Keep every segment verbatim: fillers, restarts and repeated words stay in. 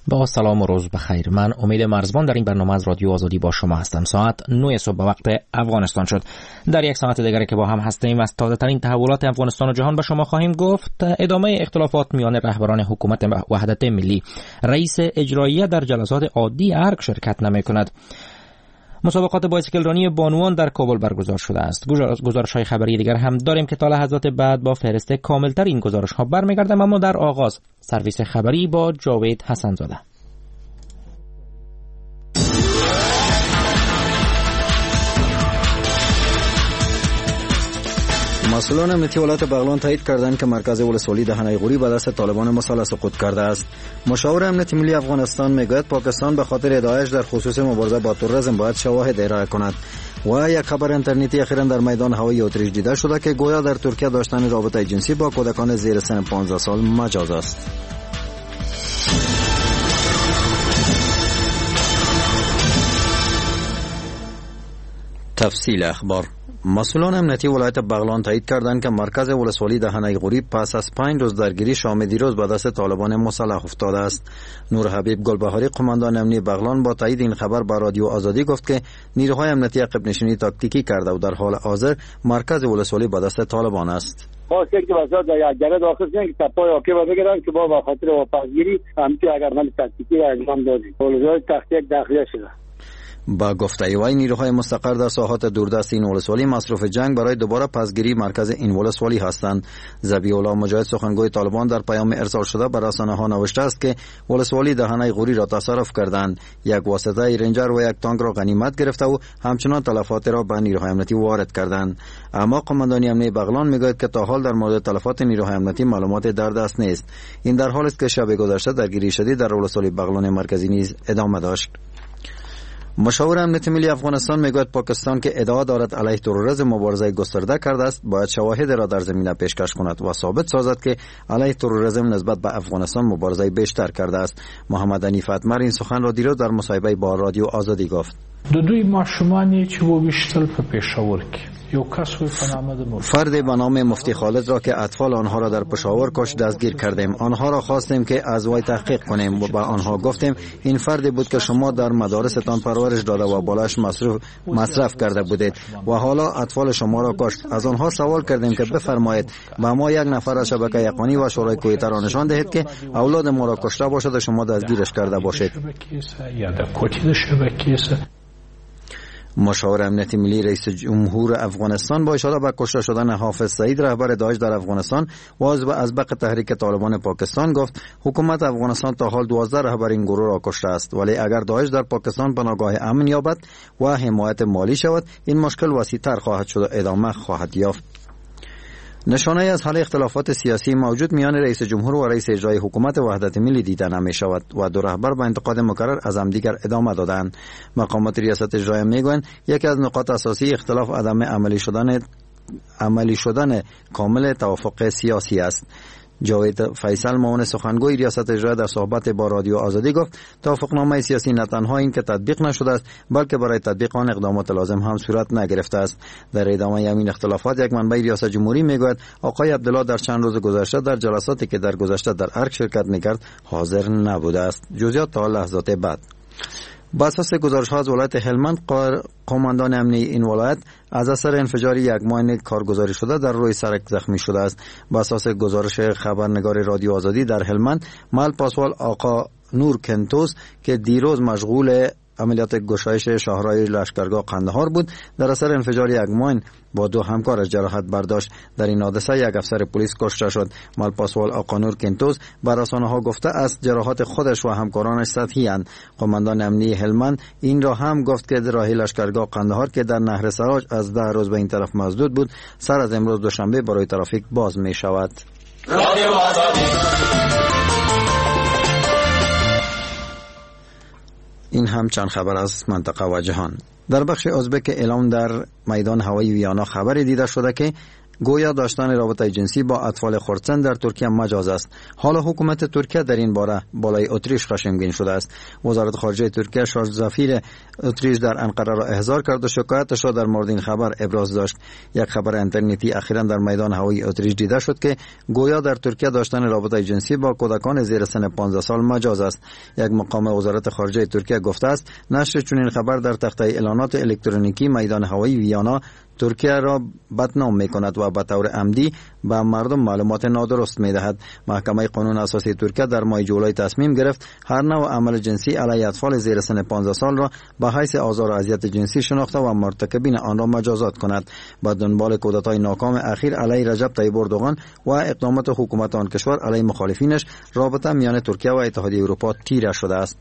با سلام و روز بخیر. من امید مرزبان در این برنامه از رادیو آزادی با شما هستم. ساعت نه صبح به وقت افغانستان شد. در یک ساعت دیگری که با هم هستیم از تازه ترین تحولات افغانستان و جهان به شما خواهیم گفت. ادامه اختلافات میان رهبران حکومت وحدت ملی. رئیس اجراییه در جلسات عادی ارگ شرکت نمی کند. مسابقات بایسکل رانی بانوان در کابل برگزار شده است. گزارش‌های خبری دیگر هم داریم که تا لحظات بعد با فهرست کاملتر این گزارش‌ها برمیگردم، اما در آغاز سرویس خبری با جاوید حسن‌زاده. مسئولان امنیتی ولایت بغلان تایید کردند که مرکز ولسوالی دهنه غوری به دست طالبان مسلح سقوط کرده است. مشاور امنیتی ملی افغانستان میگوید پاکستان به خاطر داعش در خصوص مبارزه با تروریسم باید شواهد ارائه کند. و یک خبر اینترنتی اخیراً در میدان هوایی اتریش دیده شده که گویا در ترکیه داشتن رابطه جنسی با کودکان زیر سن پانزده سال مجاز است. تفصیل اخبار. مسئولان امنیتی ولایت بغلان تایید کردند که مرکز ولسوالی دهنه غوری پس از پنج روز درگیری شام دیروز به دست طالبان مسلح افتاده است. نور حبیب گلبهاری قماندان امنیتی بغلان با تایید این خبر به رادیو آزادی گفت که نیروهای امنیتی عقب نشینی تاکتیکی کرده و در حال حاضر مرکز ولسوالی به دست طالبان است. با یک وسط در یک گره داخل شدن که تپای آکی و بگیرن که با خاطر واپسگیری همچی اگر من تاکتیکی را انجام دادیم. ولسوالی تخت داخلی شده. با گفته وی نیروهای مستقر در ساحات دوردست این ولسوالی مصروف جنگ برای دوباره پسگیری مرکز این ولسوالی هستند. ذبیح الله مجاهد سخنگوی طالبان در پیام ارسال شده به رسانه‌ها نوشته است که ولسوالی دهنه غوری را تصرف کردند، یک واسطه رنجر و یک تانک را غنیمت گرفته و همچنان تلفات را به نیروهای امنیتی وارد کردند. اما قماندانی امنیتی بغلان میگوید که تا حال در مورد تلفات نیروهای امنیتی معلومات در دست نیست. این در حالی است که شب گذشته درگیری شدید در ولسوالی بغلان مرکزی نیز ادامه داشت. مشاور امنیتی ملی افغانستان میگوید پاکستان که ادعا دارد علیه تروریسم مبارزه گسترده کرده است باید شواهد را در زمینه پیشکش کند و ثابت سازد که علیه تروریسم نسبت به افغانستان مبارزه بیشتر کرده است. محمد حنیف اتمر این سخن را دیروز در مصاحبه با رادیو آزادی گفت. دو دوی ماشومانی چې وویشتل په پېښور کې یو کس وی په نام د فرد به نام مفتی خالد را که اطفال آنها را در پشاور کش دستگیر کردیم. آنها را خواستیم که از وی تحقیق کنیم و با آنها گفتیم این فردی بود که شما در مدارستان پرورش داده و بالاش مصرف مصرف کرده بودید و حالا اطفال شما را کشت. از آنها سوال کردیم که بفرمایید با ما یک نفر از شبکه یقینی و شورای کویت را نشان دهید که اولاد ما را کشته باشد و شما دستگیرش کرده باشید. مشاور امنیتی ملی رئیس جمهور افغانستان با اشاره به کشته شدن حافظ سعید رهبر داعش در افغانستان و عضو ازبق تحریک طالبان پاکستان گفت حکومت افغانستان تا حال دوازده رهبر این گروه را کشته است، ولی اگر داعش در پاکستان پناهگاه امن یابد و حمایت مالی شود این مشکل وسیع‌تر خواهد شد و ادامه خواهد یافت. نشانه از حل اختلافات سیاسی موجود میان رئیس جمهور و رئیس اجرایی حکومت وحدت ملی دیده نمی شود و دو رهبر با انتقاد مکرر از همدیگر ادامه دادند. مقامات ریاست اجرایی میگویند یکی از نقاط اساسی اختلاف عدم عملی شدن عملی شدن کامل توافق سیاسی است. جاوید فیصل معاون سخنگوی ریاست اجرایی در صحبت با رادیو آزادی گفت توافقنامه سیاسی نه تنها این که تطبیق نشده است بلکه برای تطبیق آن اقدامات لازم هم صورت نگرفته است. در ادامه همین اختلافات یک منبع ریاست جمهوری میگوید آقای عبدالله در چند روز گذشته در جلساتی که در گذشته در ارگ شرکت میکرد حاضر نبوده است. جزئیات تا لحظات بعد. با اساس گزارش‌ها از ولایت هلمند قماندان امنیتی این ولایت از اثر انفجار یک ماین کارگزاری شده در روی سرک زخمی شده است. با اساس گزارش خبرنگار رادیو آزادی در هلمند مال پاسوال آقا نور کنتوس که دیروز مشغول عملیات گشایش شاهراه لشکرگاه قندهار بود در اثر انفجار یک ماین با دو همکارش جراحت برداشت. در این حادثه یک افسر پلیس کشته شد. مالپاسوال آقا نور کنتوس بر رسانه‌ها گفته است جراحات خودش و همکارانش سطحی اند. قماندان امنیتی هلمند این را هم گفت که راه لشکرگاه قندهار که در نهر سراج از ده روز به این طرف مسدود بود سر از امروز دوشنبه برای ترافیک باز می شود. این هم چند خبر از منطقه و جهان. در بخش ازبک اعلام در میدان هوایی ویانا خبری دیده شده که گویا داشتن رابطه جنسی با اطفال خردسن در ترکیه مجاز است. حالا حکومت ترکیه در این باره بالای اتریش خشمگین شده است. وزارت خارجه ترکیه شارژ زفیر اتریش در انقره را احضار کرد و شکایتش را در مورد این خبر ابراز داشت. یک خبر اینترنتی اخیراً در میدان هوایی اتریش دیده شد که گویا در ترکیه داشتن رابطه جنسی با کودکان زیر سن پانزده سال مجاز است. یک مقام وزارت خارجه ترکیه گفته است نشر چنین خبر در تخته اعلانات الکترونیکی میدان هوایی ویانا ترکیه را بدنام می کند و به طور عمدی به مردم معلومات نادرست می دهد. محکمه قانون اساسی ترکیه در ماه جولای تصمیم گرفت هر نوع عمل جنسی علیه اطفال زیر سن پانزده سال را به حیث آزار و اذیت جنسی شناخته و مرتکبین آن را مجازات کند. به دنبال کودتای ناکام اخیر علیه رجب طیب اردوغان و اقدامات حکومت آن کشور علیه مخالفینش، رابطه میان ترکیه و اتحادیه اروپا تیره شده است.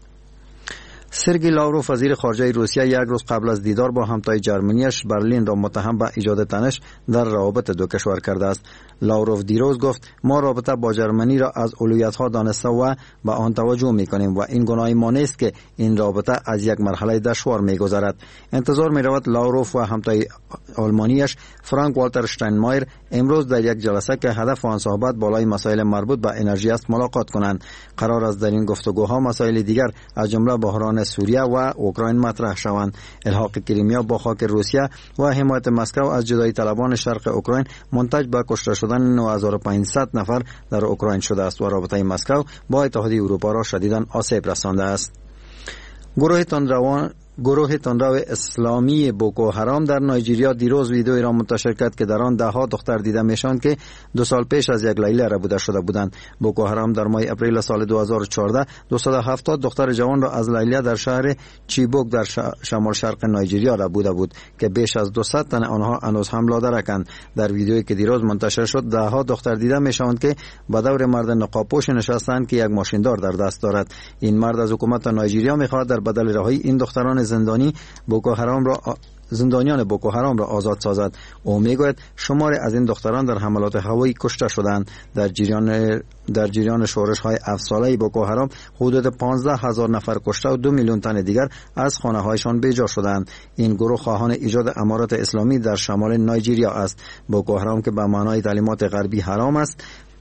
سرگئی لاوروف وزیر خارجه روسیه یک روز قبل از دیدار با همتای جرمنیش برلین را متهم به ایجاد تنش در روابط دو کشور کرده است. لاوروف دیروز گفت ما رابطه با جرمنی را از اولویت‌ها دانسته و به آن توجه می‌کنیم و این گناه ما نیست که این رابطه از یک مرحله دشوار می‌گذرد. انتظار می‌رود لاوروف و همتای آلمانیش فرانک والتر شتاینمایر امروز در یک جلسه که هدف آن صحبت بالای مسائل مربوط به انرژی است ملاقات کنند. قرار است در این گفتگوها مسائل دیگر از جمله بحران سوریه و اوکراین مطرح شوند. الحاق کریمیا با خاک روسیه و حمایت مسکو از جدایی طلبان شرق اوکراین منتج به کشته شدن نه هزار و پانصد نفر در اوکراین شده است و رابطه مسکو با اتحادیه اروپا را شدیداً آسیب رسانده است. گروه تندروان گروه تندرو اسلامی بوکو حرام در نایجیریا دیروز ویدیویی را منتشر کرد که در آن ده ها دختر دیده میشوند که دو سال پیش از یک لیلی ربوده شده بودند. بوکو حرام در ماه اپریل سال دو هزار و چهارده دویست و هفتاد دختر جوان را از لیلی در شهر چیبوک در شمال شرق نایجیریا ربوده بود که بیش از دویست تن آنها هنوز هم لادرکند. در ویدیویی که دیروز منتشر شد ده ها دختر دیده میشوند که به دور مرد نقابپوش نشستند که یک ماشیندار در دست دارد. این مرد از حکومت نایجیریا میخواهد در بدل رهایی این دختران زندانی بوکو حرام را زندانیان بوکو حرام را آزاد سازد. او میگوید شمار از این دختران در حملات هوایی کشته شدند. در جریان در جریان شورش های افسانه‌ای بوکو حرام حدود پانزده هزار نفر کشته و دو میلیون تن دیگر از خانه هایشان بیجا شدند. این گروه خواهان ایجاد امارات اسلامی در شمال نایجیریا است. بوکو حرام که به معنای تعلیمات غربی حرام است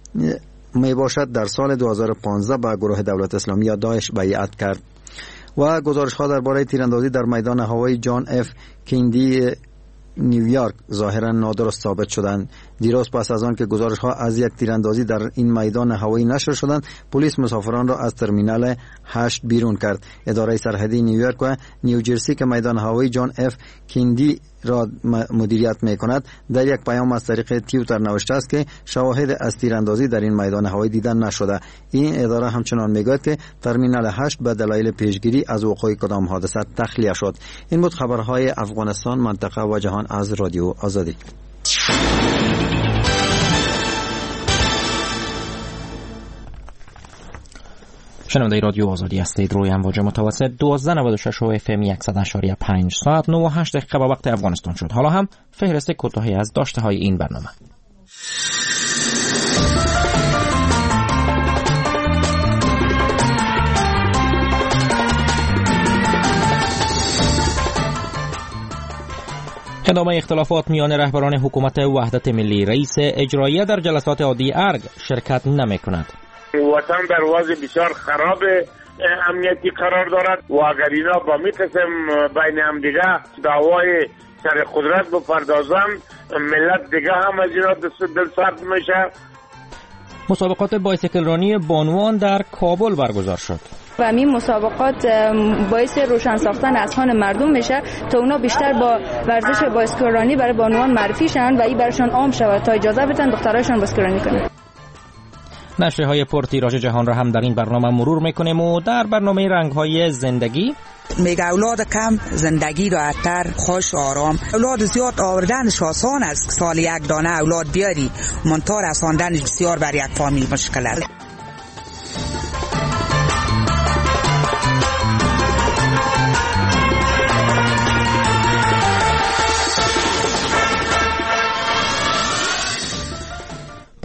می باشد در سال دو هزار و پانزده به گروه دولت اسلامی یا داعش بیعت کرد. و گزارش ها درباره تیراندازی در میدان هوایی جان اف کندی نیویورک ظاهرا نادرست ثابت شدند. دیروز پس از آن که گزارش ها از یک تیراندازی در این میدان هوایی نشر شدند، پلیس مسافران را از ترمینال هشت بیرون کرد. اداره سرحدی نیویورک و نیوجرسی که میدان هوایی جان اف کندی را مدیریت می کند در یک پیام از طریق توییتر نوشته است که شواهد از تیراندازی در این میدان هوایی دیدن نشده. این اداره همچنان میگوید که ترمینال هشت به دلایل پیشگیری از وقوع کدام حادثه تخلیه شد. این بود خبرهای افغانستان، منطقه و جهان از رادیو آزادی. شنونده رادیو آزادی هستید. روی امواج متوسط دوازده نود و شش و اف ام صد و هشت و پنج ساعت نه و هشت دقیقه با وقت افغانستان شد. حالا هم فهرست کوتاهی از داشته های این برنامه. ادامه اختلافات میان رهبران حکومت وحدت ملی. رئیس اجرایی در جلسات عادی ارگ شرکت نمی کند. وطن در وضع بسیار خراب امنیتی قرار دارد و اگر اینا با می قسم بین هم دیگه دعوای سر قدرت بپردازن، ملت دیگه هم از اینا دل سرد میشه. مسابقات بایسیکل رانی بانوان در کابل برگزار شد و این مسابقات باعث روشن ساختن اذهان مردم میشه تا اونا بیشتر با ورزش بایسیکل رانی برای بانوان معرفی شن و این براشون عام شود تا اجازه بدن دخترایشون بایسیکل رانی کنن. نشریه‌های پرتیراژ جهان را هم در این برنامه مرور میکنیم و در برنامه رنگ‌های زندگی میگه اولاد کم زندگی راحت‌تر، خوش و آرام. اولاد زیاد آوردنش آسان است. سال یک دانه اولاد بیاری منتها رساندنش بسیار بر یک فامیل مشکل است.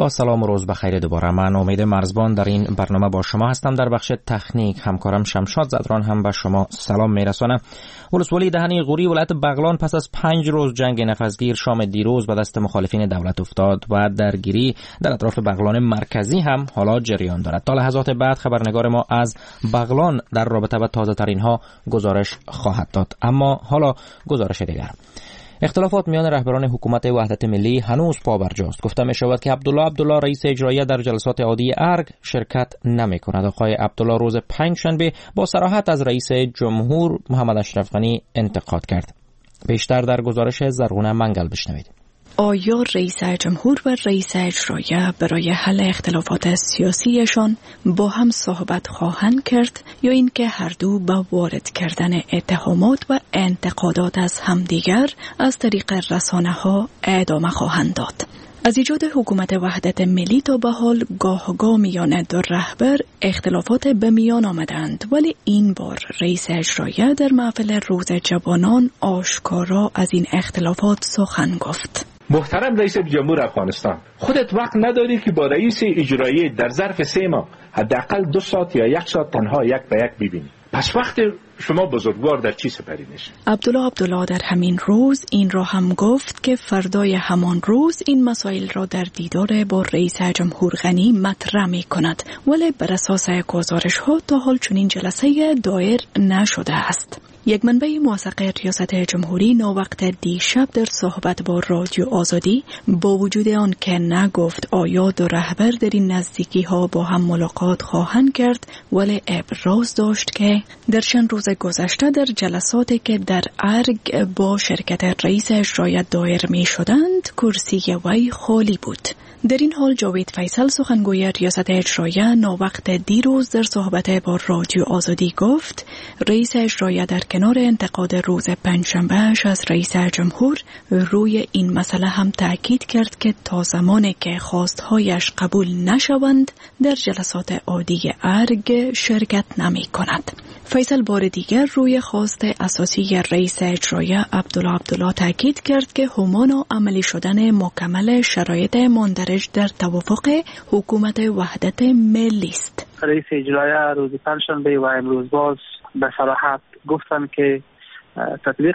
با سلام و روز بخیر دوباره. من امید مرزبان در این برنامه با شما هستم. در بخش تکنیک همکارم شمشاد زدران هم به شما سلام میرسانم. ولسوالی دهنی غوری ولایت بغلان پس از پنج روز جنگ نفسگیر شام دیروز به دست مخالفین دولت افتاد و درگیری در اطراف بغلان مرکزی هم حالا جریان دارد. تا لحظات بعد خبرنگار ما از بغلان در رابطه با تازه ترین ها گزارش خواهد داد. اما حالا گزارش دیگر. اختلافات میان رهبران حکومت وحدت ملی هنوز پابرجاست. گفته می شود که عبدالله عبدالله رئیس اجرایی در جلسات عادی ارگ شرکت نمی کند. آقای عبدالله روز پنجشنبه با صراحت از رئیس جمهور محمد اشرف غنی انتقاد کرد. بیشتر در گزارش زرغونه منگل بشنوید. آیا رئیس جمهور و رئیس اجرایی برای حل اختلافات سیاسیشان با هم صحبت خواهند کرد یا اینکه هر دو با وارد کردن اتهامات و انتقادات از همدیگر از طریق رسانه ها ادامه خواهند داد؟ از ایجاد حکومت وحدت ملی تا به حال گاه گاه میان دو رهبر اختلافات به میان آمدند، ولی این بار رئیس اجرایی در محفل روز جوانان آشکارا از این اختلافات سخن گفت. محترم رئیس جمهور افغانستان، خودت وقت نداری که با رئیس اجرایی در ظرف سه ماه حداقل دو ساعت یا یک ساعت تنها یک به یک ببینی؟ پس وقت شما بزرگوار در چی سپری میشه؟ عبدالله عبدالله در همین روز این را هم گفت که فردای همان روز این مسائل را در دیدار با رئیس جمهور غنی مطرح می کند، ولی بر اساس گزارش ها تا حال چنین جلسه دایر نشده است. یک منبع موثق ریاست جمهوری ناوقت دیشب در صحبت با رادیو آزادی با وجود آن که نگفت آیا دو رهبر در این نزدیکی ها با هم ملاقات خواهند کرد، ولی ابراز داشت که در چند روز گذشته در جلساتی که در ارگ با شرکت رئیس اجرایی دایر می شدند کرسی وی خالی بود. در این حال جاوید فیصل سخنگوی ریاست اجرایی ناوقت دیروز در صحبت با رادیو آزادی گفت رئیس اجرایی در کنار انتقاد روز پنجشنبهش از رئیس جمهور روی این مسئله هم تأکید کرد که تا زمانی که خواستهایش قبول نشوند در جلسات عادی ارگ شرکت نمی کند. فیصل بار دیگر روی خواست اساسی رئیس اجرایی عبدالله عبدالله تأکید کرد که همان و عملی شدن مکمل شرایط مندرج در توافق حکومت وحدت ملی است. رئیس اجرایی روز پنجشنبه و امروز باز به صراحت گفتند که تطبیق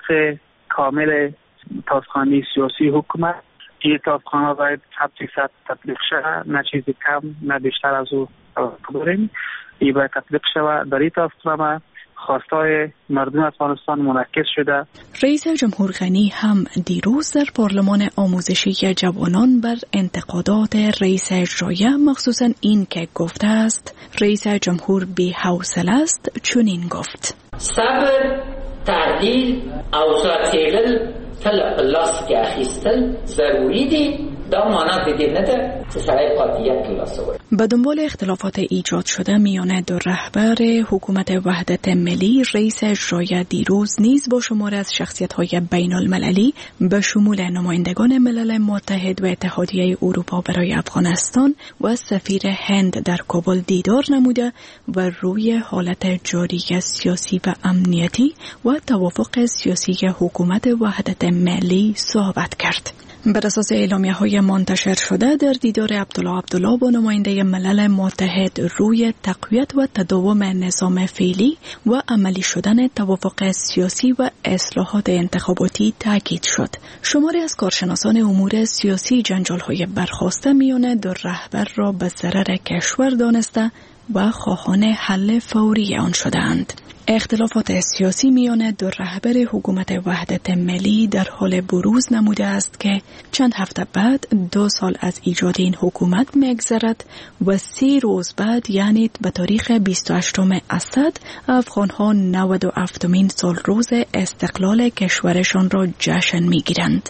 کامل تازخوانی سیاسی حکومت، این تازخوانی باید صد فیصد تطبیق شود، نه چیزی کم نه بیشتر از او داریم. این باید تطبیق شود. در این تازخوانی خواستای مردم افغانستان منعکس شده. رئیس جمهور غنی هم دیروز در پارلمان آموزشی جوانان بر انتقادات رئیس اجرایی مخصوصا این که گفته است رئیس جمهور بی حوصله است چنین گفت: صبر، تعدیل، اوضاع تیغل تل پلاس که اخیستل ضروری دی. دا مانا دیگه نده سرای قاطیت کلاس ورد. به دنبال اختلافات ایجاد شده میان دو رهبر حکومت وحدت ملی، رئیس اجرایی دیروز نیز با شمار از شخصیت‌های بین المللی به شمول نمایندگان ملل متحد و اتحادیه اروپا برای افغانستان و سفیر هند در کابل دیدار نموده و روی حالت جاری سیاسی و امنیتی و توافق سیاسی حکومت وحدت ملی صحبت کرد. بر اساس اعلامیه‌های منتشر شده در دیدار عبدالله عبدالله با نماینده ملل متحد روی تقویت و تداوم نظام فعلی و عملی شدن توافق سیاسی و اصلاحات انتخاباتی تاکید شد. شماری از کارشناسان امور سیاسی جنجال‌های برخاسته میان دو رهبر را به ضرر کشور دانسته و خواهان حل فوری آن شدند. اختلافات سیاسی میان دو رهبر حکومت وحدت ملی در حال بروز نموده است که چند هفته بعد دو سال از ایجاد این حکومت می‌گذرد و سی روز بعد یعنی به تاریخ بیست و هشتم اسد افغان‌ها نود و هفتمین سال روز استقلال کشورشان را جشن می‌گیرند.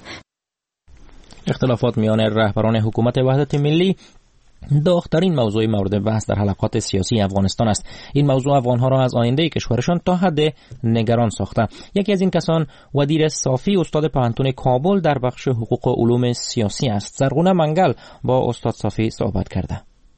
اختلافات میان رهبران حکومت وحدت ملی داغ‌ترین موضوع مورد بحث در حلقات سیاسی افغانستان است. این موضوع افغان‌ها را از آینده کشورشان تا حد نگران ساخته. یکی از این کسان ودیر صافی استاد پوهنتون کابل در بخش حقوق و علوم سیاسی است. زرغونه منگل با استاد صافی صحبت کرده.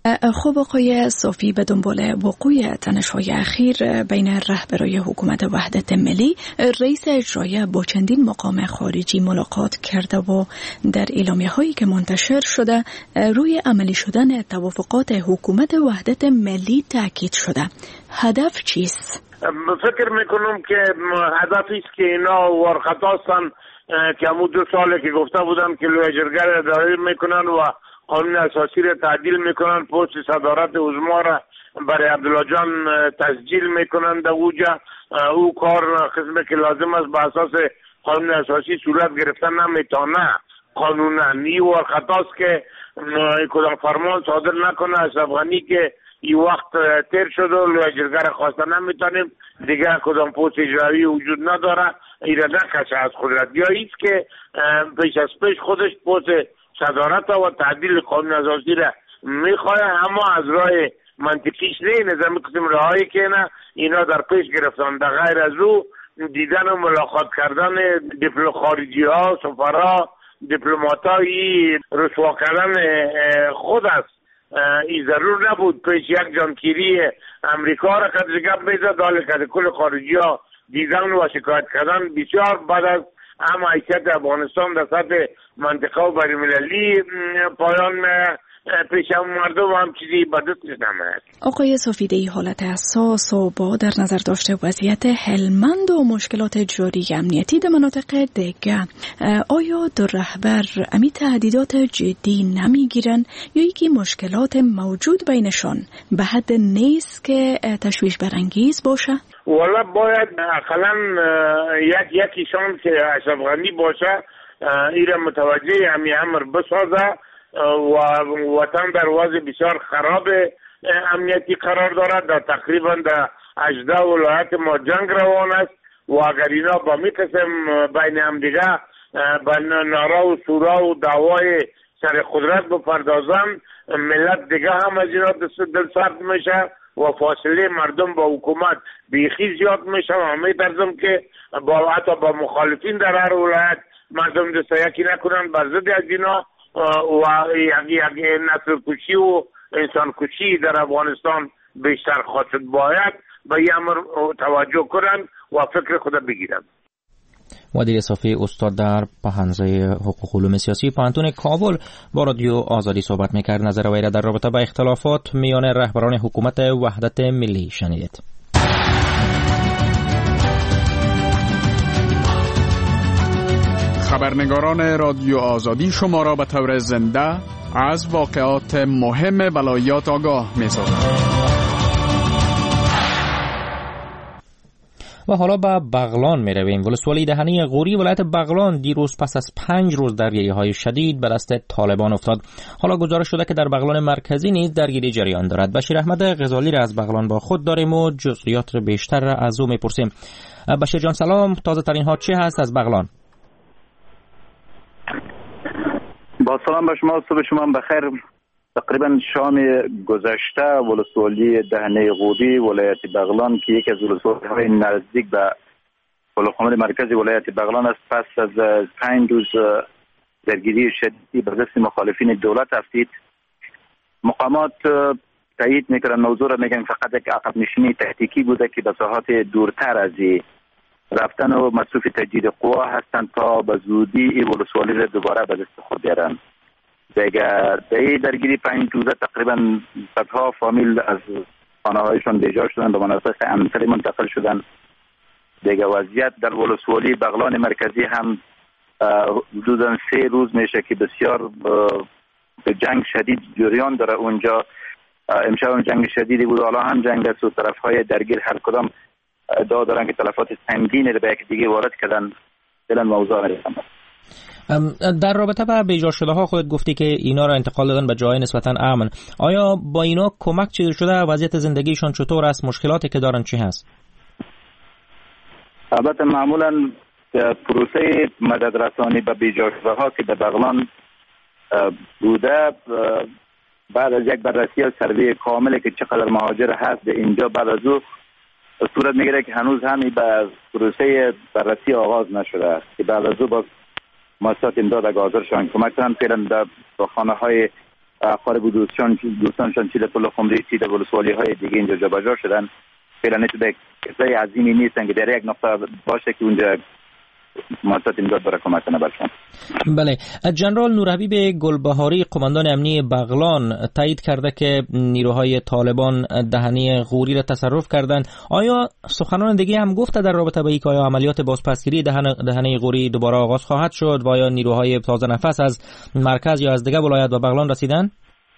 خب آقای صافی، به دنبال وقوع تنش‌های اخیر بین رهبرای حکومت وحدت ملی، رئیس اجرایی با چندین مقام خارجی ملاقات کرده و در اعلامیه‌هایی که منتشر شده روی عملی شدن توافقات حکومت وحدت ملی تاکید شده. هدف چیست؟ فکر میکنم که هدفی است که اینا ورخطاستن که همون دو ساله که گفته بودن که لوی جرگه را اداره میکنن و قانون اساسی را تعدیل میکنن، پست صدارت عظما را برای عبدالله جان تسجیل میکنن در اوجا. او کار قسمی که لازم است به اساس قانون اساسی صورت گرفتن نمیتونه. قانونا نی ورخطاست که کدام فرمان صادر نکنه از افغانی که این وقت تیر شد و لوی جرگه را خواسته نمیتونیم دیگه کدام پست اجرایی وجود نداره، ایره نکشه از قدرت. یا ایست که پیش از پیش خودش پست صدارت و تعدیل قانون اساسی را میخواه، اما از راه منطقیش نه، نظام قسم راهایی که نه اینا در پیش گرفتن. در غیر از او دیدن و ملاقات کردن دیپلو خارجی ها، سفرا، دیپلمات های رسوا کردن خود است. این ضرور نبود پیش یک جانکیری امریکا را که گپ میزد، حالی که کل خارجی ها دیدن و شکایت کردن بسیار بعد از اما حیثیت افغانستان در سطح منطقه و بین‌المللی پایان پیش هم مردم هم چیزی بدست نمید. آقای صافی، ای حالت حساس و با در نظر داشته وضعیت هلمند و مشکلات جاری امنیتی در مناطق دیگه، آیا دو رهبر امی تهدیدات جدی نمیگیرن یا یکی مشکلات موجود بینشان به حد نیست که تشویش برانگیز باشه؟ والا باید اقلا یک یکیشان که اشرفغانی باشه ایره متوجه همی امر بسازه و وطن در وضع بسیار خراب امنیتی قرار دارد. در تقریبا در هجده ولایت ما جنگ روان است و اگر اینا با می قسم بین هم دیگه به نارا و سورا و دعوای سر قدرت بپردازن، ملت دیگه هم از اینا دل سرد میشه و فاصله مردم با حکومت بیخی زیاد میشه و همه درزم که با حتی با مخالفین در هر ولایت مردم دسته یکی نکنن بر ضد از اینا و یک نسل کشی و انسان کشی در افغانستان بیشتر خواهد شد. باید به این امر توجه کنن و فکر خود بگیرن. ودیع صافی، استاد در پهنزه حقوق علوم سیاسی پوهنتون کابل، با رادیو آزادی صحبت میکرد. نظر وی را در رابطه با اختلافات میان رهبران حکومت وحدت ملی شنیدید. خبرنگاران رادیو آزادی شما را به طور زنده از واقعات مهم ولایات آگاه می‌سازند. و حالا به بغلان می رویم. ولسوالی دهنی غوری ولایت بغلان دیروز پس از پنج روز درگیری‌های شدید به دست طالبان افتاد. حالا گزارش شده که در بغلان مرکزی نیز درگیری جریان دارد. بشیر احمد غزالی را از بغلان با خود داریم و جزئیات بیشتر را از او می‌پرسیم. بشیر جان سلام، تازه ترین ها چه هست از بغلان؟ با سلام به شما، صبح شما بخیر. تقریبا شام گذشته ولسوالی دهنه غوری ولایت بغلان که یکی از ولسوالی‌های نزدیک به ولایت مرکزی ولایت بغلان است، پس از پنج روز درگیری شدیدی به دست مخالفین دولت افتید. مقامات تایید میکنن موضوع را، میگن فقط یک عقب نشینی تکتیکی بوده که به ساحات دورتر از رفتن و مصروف تجدید قوا هستند تا به زودی این ولسوالی را دوباره به دست خود بیارن. دیگه در درگیری پنج روزه تقریبا صدها فامیل از خانه‌هایشان بیجار شدن، به مناطق امن‌تری منتقل شدن. دیگه وضعیت در ولسوالی بغلان مرکزی هم حدوداً سه روز میشه که بسیار جنگ شدید جریان داره اونجا. امشب هم جنگ شدیدی بود، حالا هم جنگ است و طرف‌های درگیر هر کدام ادعا دارن که تلفات سنگینی رو به یک دیگه وارد کردن. فعلا موضوع میرسم. در رابطه با بیجار شده ها خودت گفتی که اینا را انتقال دادن به جای نسبتا امن. آیا با اینا کمک چیزی شده؟ وضعیت زندگیشان چطور است؟ مشکلاتی که دارن چی هست؟ البته معمولا پروسه مدد رسانی به بیجار شده ها که در بغلان بوده، بعد از یک بررسی از سروی کامل که چقدر مهاجر هست اینجا، بعد از او صورت میگیره که هنوز همی به پروسه بررسی آغاز نشده است که بعد از او با مؤسسات امداد اگر حاضر شوند کمک کنند. فعلا در خانه های اقارب دوستان دوستانشان چه در پل خمری چه در ولسوالی های دیگه اینجا جابجا شدن. فعلا نشده کسای عظیمی نیستن که در یک نقطه باشه که اونجا مؤسسات امداد برای کمک کنه برشان. بله، جنرال نورحبیب گلبهاری قماندان امنی بغلان تایید کرده که نیروهای طالبان دهنه غوری را تصرف کردند. آیا سخنان دیگه هم گفته در رابطه با اینکه آیا عملیات بازپسگیری دهنه دهنه غوری دوباره آغاز خواهد شد و آیا نیروهای تازه نفس از مرکز یا از دیگه ولایت به بغلان رسیدن؟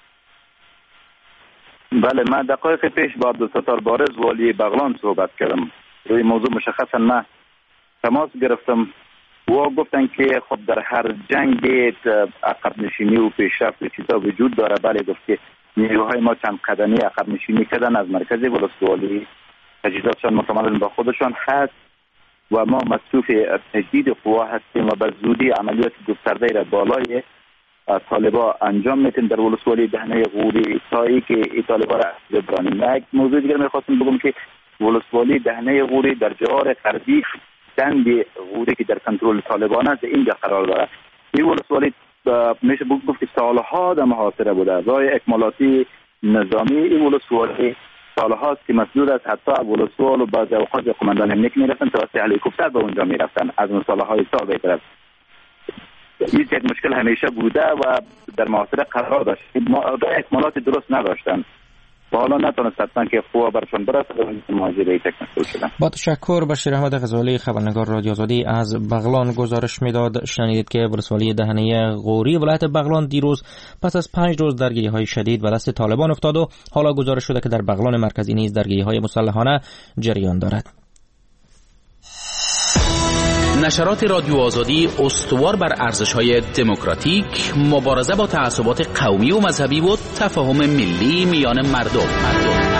بله، من دقایق پیش با عبدالستار بارز والی بغلان صحبت کردم. روی موضوع مشخصا من تماس گرفتم و گفتن که خب در هر جنگ عقب نشینی و پیشرفت و چیزا وجود داره. بله، گفت که نیروهای ما چند قدمی عقب نشینی کردن از مرکز ولسوالی، تجهیزاتشان مکمل با خودشان هست و ما مصروف تجدید قوا هستیم و به زودی عملیات گسترده را بالای طالبا انجام میتیم در ولسوالی دهنه غوری تا ای که ای طالبا را ببرانیم. یک موضوع دیگر میخواستم بگم که ولسوالی دهنه غوری در جوار غربی دند غوری که در کنترل طالبان است اینجا قرار داره. این ولسوالی میشه گفت که سالها در محاصره بوده. راه اکمالاتی نظامی این ولسوالی سالهاست که مسدود است. حتی ولسوال و بعضی اوقات قماندان امنیت میرفتن تا هلیکوپتر به اونجا میرفتن از اون سالهای سال بهتر. این یک مشکل همیشه بوده و در محاصره قرار داشت. ما اکمالات درست نداشتن و حالا نتونستن که قوا برشان برسه و مهاجره تکنسل شدن. با تشکر. بشیر احمد غزالی، خبرنگار رادیو آزادی از بغلان گزارش میداد. شنیدید که ولسوالی دهنه غوری ولایت بغلان دیروز پس از پنج روز درگیری‌های شدید و دست طالبان افتاد و حالا گزارش شده که در بغلان مرکزی نیز درگیری‌های مسلحانه جریان دارد. نشرات رادیو آزادی استوار بر ارزش‌های دموکراتیک، مبارزه با تعصبات قومی و مذهبی و تفاهم ملی میان مردم. مردم.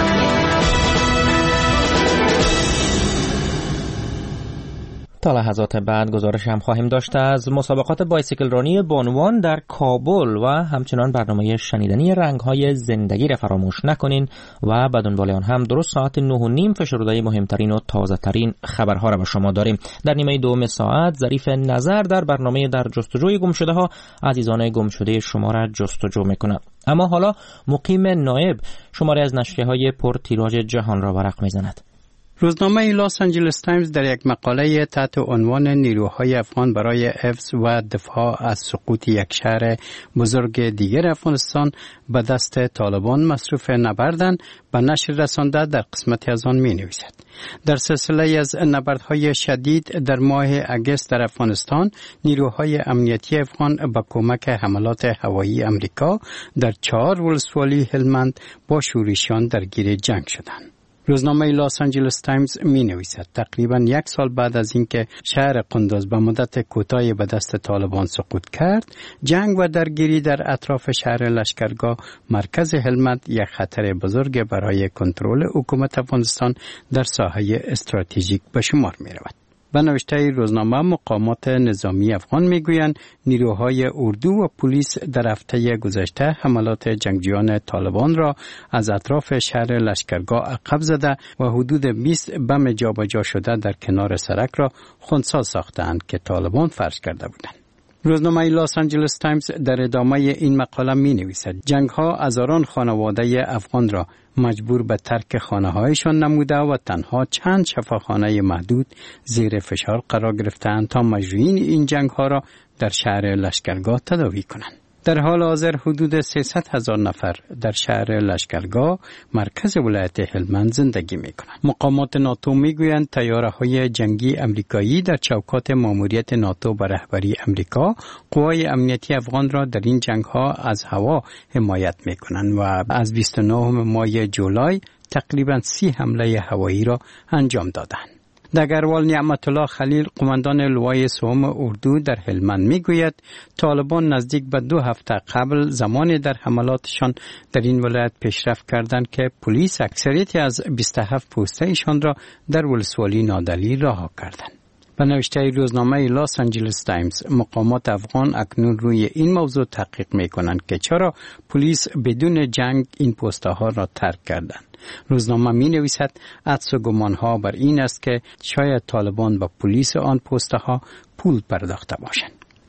تا لحظات بعد گزارش هم خواهیم داشت از مسابقات بایسیکل رانی بانوان در کابل و همچنان برنامه شنیدنی رنگ‌های زندگی را فراموش نکنین و به دنبال آن هم درست ساعت نه و نیم فشرده‌ی مهمترین و تازه ترین خبرها را به شما داریم. در نیمه دوم ساعت ظریف نظر در برنامه در جستجوی گمشده ها عزیزان گمشده شما را جستجو می‌کند. اما حالا مقیم نایب شماری از نشریه‌های پر تیراژ جهان را ورق می‌زند. روزنامه لاس آنجلس تایمز در یک مقاله تحت عنوان نیروهای افغان برای حفظ و دفاع از سقوط یک شهر بزرگ دیگر افغانستان به دست طالبان مصروف نبردند به نشر رسانده در قسمتی از آن می نویسد. در سلسله از نبردهای شدید در ماه اگست در افغانستان، نیروهای امنیتی افغان با کمک حملات هوایی امریکا در چهار ولسوالی هلمند با شورشیان درگیر جنگ شدند. روزنامه لاس آنجلس تایمز می نویسد تقریبا یک سال بعد از اینکه شهر قندوز به مدت کوتاهی به دست طالبان سقوط کرد، جنگ و درگیری در اطراف شهر لشکرگاه مرکز هلمند یک خطر بزرگ برای کنترل حکومت افغانستان در ساحه استراتژیک به شمار می رود. به نوشته روزنامه مقامات نظامی افغان میگویند نیروهای اردو و پلیس در هفته گذشته حملات جنگجویان طالبان را از اطراف شهر لشکرگاه عقب زده و حدود بیست بم جابجا شده در کنار سرک را خنثی ساختند که طالبان فرش کرده بودند. روزنامه لاس آنجلس تایمز در ادامه این مقاله می نویسد جنگ ها هزاران خانواده افغان را مجبور به ترک خانه هایشان نموده و تنها چند شفاخانه محدود زیر فشار قرار گرفتند تا مجروحین این جنگ ها را در شهر لشکرگاه تداوی کنند. در حال حاضر حدود سیصد هزار نفر در شهر لشکرگاه مرکز ولایت هلمند زندگی می کنند. مقامات ناتو می گویند تیاره‌های جنگی امریکایی در چوکات ماموریت ناتو به رهبری امریکا قوای امنیتی افغان را در این جنگ ها از هوا حمایت می کنند و از بیست و نه ماه جولای تقریبا سی حمله هوایی را انجام دادند. دگروال نعمت الله خلیل قماندان لوای سوم اردو در هلمند میگوید طالبان نزدیک به دو هفته قبل زمانی در حملاتشان در این ولایت پیشرفت کردند که پلیس اکثریت از بیست و هفت پوسته ایشان را در ولسوالی نادلی رها کردند. به نوشته روزنامه لاس آنجلس تایمز مقامات افغان اکنون روی این موضوع تحقیق میکنند که چرا پلیس بدون جنگ این پوسته ها را ترک کردند. روزنامه می نویسد حدس و گمان ها بر این است که شاید طالبان با پلیس آن پوسته ها پول پرداخته باشند.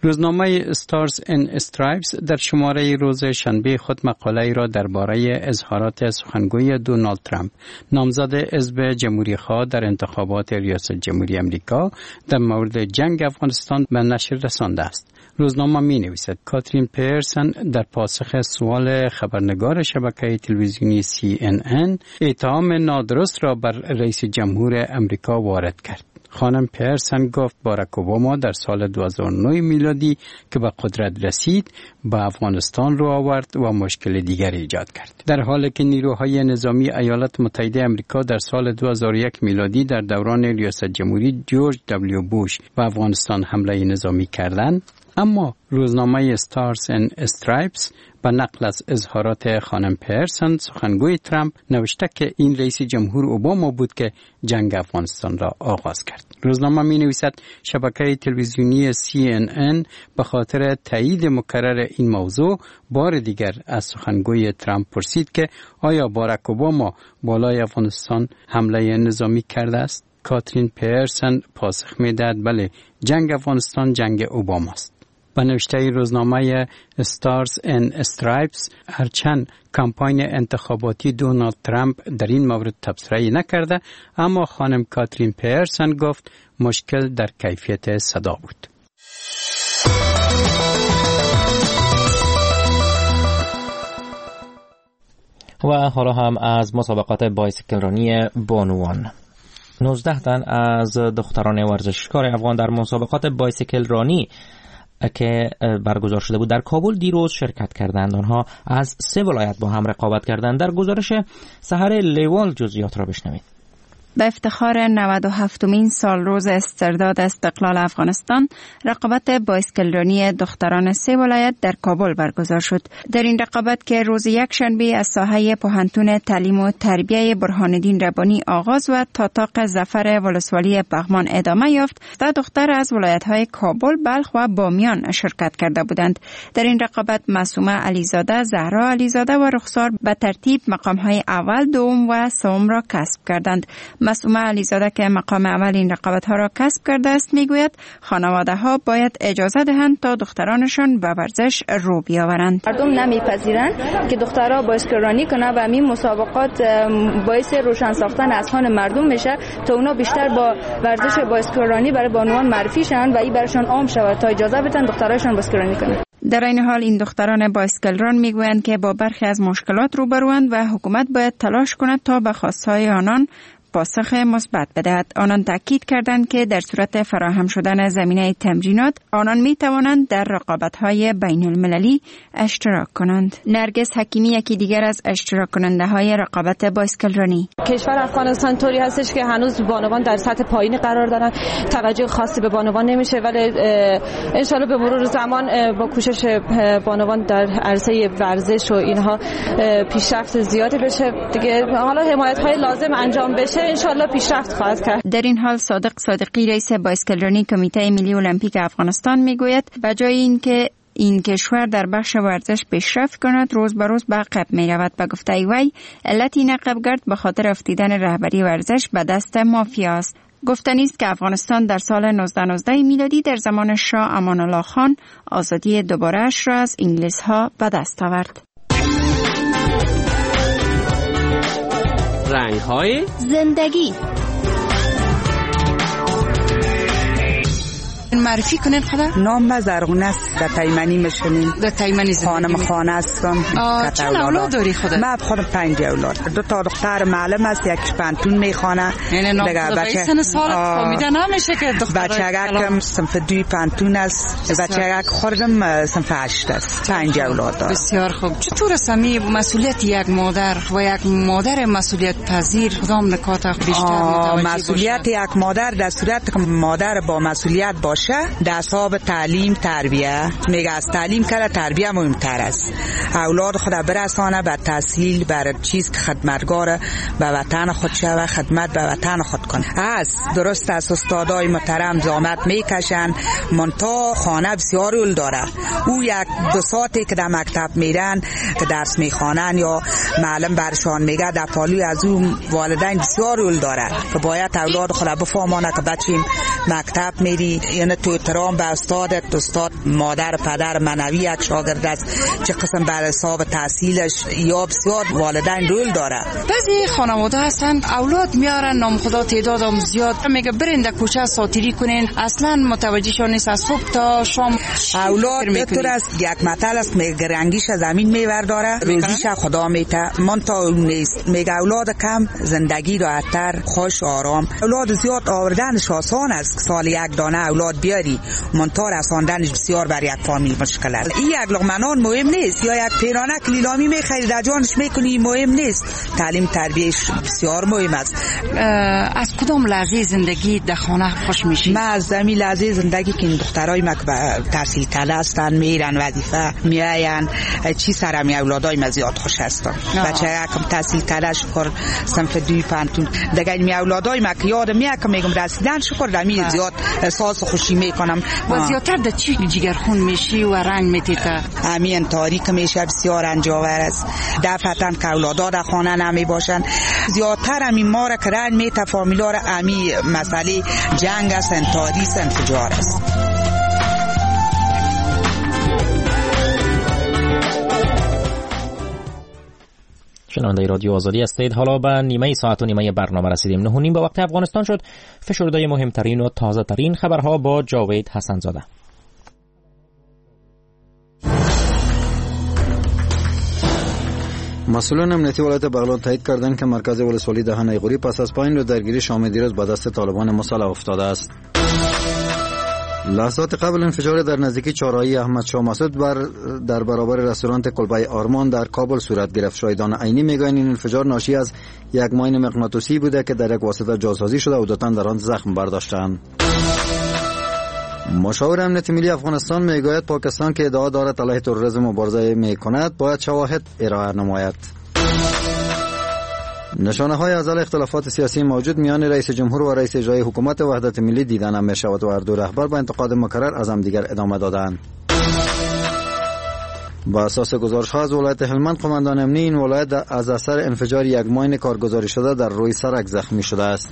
روزنامه استارز ان استرایپس در شماره روز شنبه خود مقاله را درباره اظهارات سخنگوی دونالد ترامپ نامزد حزب جمهوری‌خواه در انتخابات ریاست جمهوری آمریکا در مورد جنگ افغانستان به نشر رسانده است. روزنامه می نویسد کاترین پیرسن در پاسخ سوال خبرنگار شبکه تلویزیونی سی ان ان اتهام نادرست را بر رئیس جمهور آمریکا وارد کرد. خانم پیرسن گفت باراک اوباما در سال دو هزار و نه میلادی که به قدرت رسید به افغانستان رو آورد و مشکل دیگر ایجاد کرد. در حالی که نیروهای نظامی ایالات متحده آمریکا در سال دو هزار و یک میلادی در دوران ریاست جمهوری جورج دبلیو بوش به افغانستان حمله نظامی کردند، اما روزنامه استارز ان استرایپس به نقل از اظهارات خانم پیرسن سخنگوی ترامپ نوشته که این رئیس جمهور اوباما بود که جنگ افغانستان را آغاز کرد. روزنامه می نویسد شبکه تلویزیونی سی ان ان به خاطر تایید مکرر این موضوع بار دیگر از سخنگوی ترامپ پرسید که آیا باراک اوباما بالای افغانستان حمله نظامی کرده است؟ کاترین پیرسن پاسخ می داد بله، جنگ افغانستان جنگ اوباما است. به نوشته روزنامه استارز ان استرایپس هرچند کمپاین انتخاباتی دونالد ترامپ در این مورد تبصره نکرده، اما خانم کاترین پیرسن گفت مشکل در کیفیت صدا بود. و حالا هم از مسابقات بایسیکلرانی بانوان. نوزده تن از دختران ورزشکار افغان در مسابقات بایسیکل رانی که برگزار شده بود در کابل دیروز شرکت کردند. آنها از سه ولایت با هم رقابت کردند. در گزارش سحر لیوال جزئیات را بشنوید. به افتخار نود و هفتمین سال روز استرداد استقلال افغانستان، رقابت بایسکلرانی دختران سه ولایت در کابل برگزار شد. در این رقابت که روز یک شنبه از ساحه پوهنتون تعلیم و تربیت برهانالدین ربانی آغاز و تا طاق ظفر ولسوالی بغمان ادامه یافت، ده دختر از ولایت‌های کابل، بلخ و بامیان شرکت کرده بودند. در این رقابت معصومه علیزاده، زهرا علیزاده و رخسار به ترتیب مقام‌های اول، دوم و سوم را کسب کردند. معصومه علیزاده که مقام اول این رقابت ها را کسب کرده است میگوید خانواده ها باید اجازه دهند تا دخترانشان به ورزش رو بیاورند. مردم نمیپذیرند که دخترها بایسکلرانی کنند و این مسابقات باعث روشن ساختن اذهان مردم میشه تا اونا بیشتر با ورزش بایسکلرانی برای بانوان معرفی شوند و این برایشان عام شود تا اجازه بدن دخترایشان بایسکلرانی کنند. در این حال این دختران بایسکلران میگویند که با برخی از مشکلات روبروند و حکومت باید تلاش کند تا به خواستهای آنان پاسخ مثبت بدهد. آنان تاکید کردند که در صورت فراهم شدن زمینه تمرینات آنان می توانند در رقابت‌های بین المللی اشتراک کنند. نرگس حکیمی یکی دیگر از اشتراک کننده های رقابت بایسکلرانی. کشور افغانستان طوری هستش که هنوز بانوان در سطح پایینی قرار دارند، توجه خاصی به بانوان نمیشه، ولی ان شاءالله به مرور زمان با کوشش بانوان در عرصه ورزش و اینها پیشرفت زیادی بشه دیگه، حالا حمایت‌های لازم انجام بشه، انشالله پیشرفت خواهد کرد. در این حال صادق صادقی رئیس بایسکلرانی کمیته ملی المپیک افغانستان میگوید به جای اینکه این کشور در بخش ورزش پیشرفت کند روز به روز به عقب می رود. به گفته وی علت این عقبگرد به خاطر افتیدن رهبری ورزش به دست مافیا است. گفتنی است که افغانستان در سال نوزده نوزده میلادی در زمان شاه امان الله خان آزادی دوباره اش را از انگلیس ها به دست آورد. رنگ‌های زندگی. معرفی کنین خدا؟ نام زرغونه است، در تایمنی میشونیم. در تایمنی زندگی خانم خانه هستم. چند اولاد داری خدا؟ من خودم پنج اولاد. دو تا دختر معلم است، یکیش پانتون میخونه. یعنی نام بچه سن سال فهمیده نمیشه که دختر بچه‌کم صنف دوی پانتون است، بچه‌ک خودم صنف هشت است. پنج اولاد دارم. بسیار خوب. چطور سمی مسئولیت یک مادر و یک مادر مسئولیت پذیر کدام نکات بیشتر متوجه مسئولیت یک مادر در صورت که مادر با مسئولیت باشه در حساب تعلیم تربیه، میگه از تعلیم کله تربیه مهمتر است. اولاد خود برسانه به تحصیل، بر چیز که خدمتگار به وطن خود شوه، خدمت به وطن خود کنه. است درست است استادای محترم زحمت میکشن، منتها خانه بسیار اول داره. او یک دو ساعتی که در مکتب میرن که درس میخوانن یا معلم برشان میگه در پالوی از او والدین بسیار اول داره که باید اولاد خود بفهمانه که بچیم مکتب میری، یعنی تو احترام به استادت، استاد مادر پدر منوی یک شاگرد است، چه قسم بر حساب تحصیلش یا بسیار والدین رول داره. بعضی خانواده هستن اولاد میارن نام خدا تعدادم زیاد، میگه برین در کوچه ساتیری کنین، اصلا متوجهشون نیست از صبح تا شام. اولاد دکتر است، یک مثل است، میگه رنگیش زمین میورداره، روزیش خدا میته. من تا نیست، میگه اولاد کم زندگی راحت‌تر، خوش آرام. اولاد زیاد آوردنش آسان است، سال یک دانه اولاد بیاری، منتها رساندنش بسیار بر یک فامیل مشکل است. این یک لقمه نان مهم نیست، یا یک پیرانک لیلامی میخری در جانش میکنی مهم نیست. تعلیم تربیتش بسیار مهم است. از کدام لحظه زندگی در خانه خوش میشی؟ من از زمین لحظه زندگی که این دخترای ما تحصیل کرده هستن، میرن وظیفه میاین، چی سرم اولادای ما زیاد خوش هستن. بچه یکم تحصیل کرده شکر صنف دوی پانتون دیگه می اولادای ما که یادم میاد که میگم رسیدن شکر دمی زیاد احساس خوشی میکنم. و زیادتر در چی جگرخون میشی و رنگ میتیته؟ همین تاریک میشه، بسیار رنجاور است. دفعتاً که اولادا در خانه نمی باشن، زیادتر همین ما را که رنج میته فامیلا را همی مسئله جنگ است، انتحاری است، انفجار است. شنونده رادیو آزادی هستید. حالا به نیمه ساعت و نیمه برنامه رسیدیم. نه و نیم به وقت افغانستان شد. فشرده مهمترین و تازه ترین خبرها با جاوید حسن زاده. مسئولان امنیتی ولایت بغلان تایید کردند که مرکز ولسوالی دهنه غوری پس از پایین رو درگیری شام دیروز به دست طالبان مسلح افتاده است. لحظات قبل انفجار در نزدیکی چهارراهی احمد شاه مسعود بر در برابر رستوران کلبه آرمان در کابل صورت گرفت. شاهدان عینی میگویند این انفجار ناشی از یک ماین مغناطیسی بوده که در یک واسطه جاسازی شده و دوتن در آن زخم برداشتند. مشاور امنیت ملی افغانستان میگوید پاکستان که ادعا دارد علیه تروریسم مبارزه میکند باید شواهد ارائه نماید. نشانه های ازل اختلافات سیاسی موجود میان رئیس جمهور و رئیس اجرایی حکومت وحدت ملی دیدن نمی شود و هر دو رهبر با انتقاد مکرر از هم دیگر ادامه دادند. با اساس گزارش ها از ولایت هلمند، قماندان امنی این ولایت از اثر انفجار یک ماین کارگزاری شده در روی سرک زخمی شده است.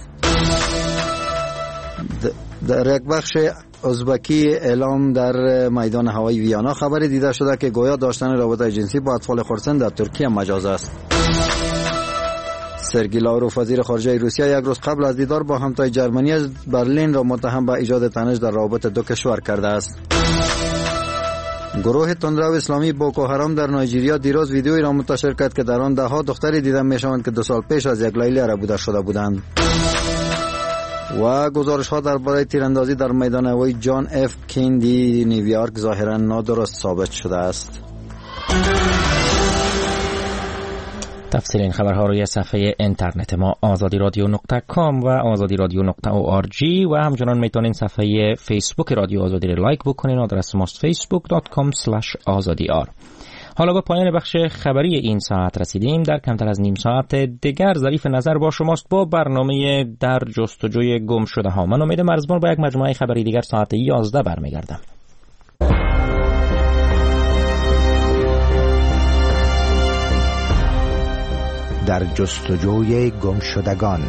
در یک بخش ازبکی اعلام در میدان هوایی ویانا خبری دیده شده که گویا داشتن رابطه جنسی با اطفال خرسند در ترکیه مجاز است. سرگی لاوروف وزیر خارجه روسیه یک روز قبل از دیدار با همتای جرمنی از برلین را متهم به ایجاد تنش در روابط دو کشور کرده است. گروه تندرو اسلامی بوکو حرام در نایجیریا دیروز ویدیویی را منتشر کرد که در آن ده ها دختری دیده میشوند که دو سال پیش از یک لیلی عربوده شده بودند. و گزارش ها درباره تیراندازی در میدان هوایی جان اف کندی نیویورک ظاهرا نادرست ثابت شده است. تفصیل این خبرها روی صفحه اینترنت ما آزادی رادیو نقطه کام و آزادی رادیو نقطه او آر جی و همچنان میتونین صفحه فیسبوک رادیو آزادی را لایک بکنین. آدرس ماست فیسبوک دات کام اسلش آزادی آر. حالا به پایان بخش خبری این ساعت رسیدیم. در کمتر از نیم ساعت دیگر ظریف نظر با شماست با برنامه در جستجوی گم شده ها. من امید مرزبان با یک مجموعه خبری دیگر ساعت یازده برمیگردم. در جستجوی گم شدگان.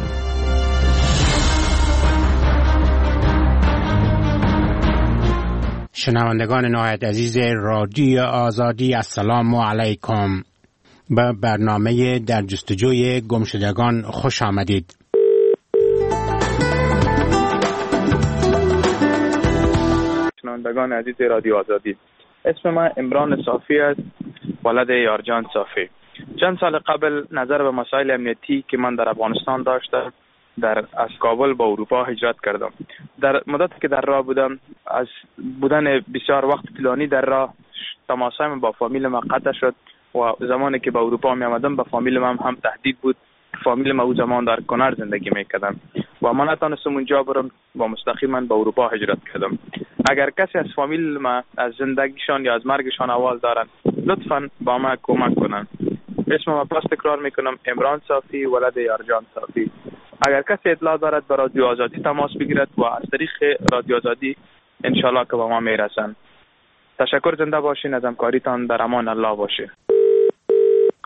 شنوندگان نهایت عزیز رادیو آزادی، السلام علیکم. به برنامه در جستجوی گم شدگان خوش آمدید. شنوندگان عزیز رادیو آزادی، اسم من عمران صافی است، ولد یارجان صافی. چند سال قبل نظر به مسائل امنیتی که من در افغانستان داشتم در از کابل با اروپا هجرت کردم. در مدتی که در راه بودم، از بودن بسیار وقت طولانی در راه، تماسایم با فامیل من قطع شد و زمانی که به اروپا می آمدم به فامیل من هم تهدید بود. فامیل من او زمان در کنار زندگی میکردن و من نتونستم اونجا برم و مستقیما به اروپا هجرت کردم. اگر کسی از فامیل من از زندگیشان یا از مرگشان احوال دارن، لطفاً با ما کمک کنن. اسم ما پس تکرار میکنم، عمران صافی، ولد یارجان صافی. اگر کسی اطلاع دارد به رادیو آزادی تماس بگیرد و از طریق رادیو آزادی انشالله که با ما میرسن. تشکر، زنده باشین، از همکاریتان در امان الله باشه.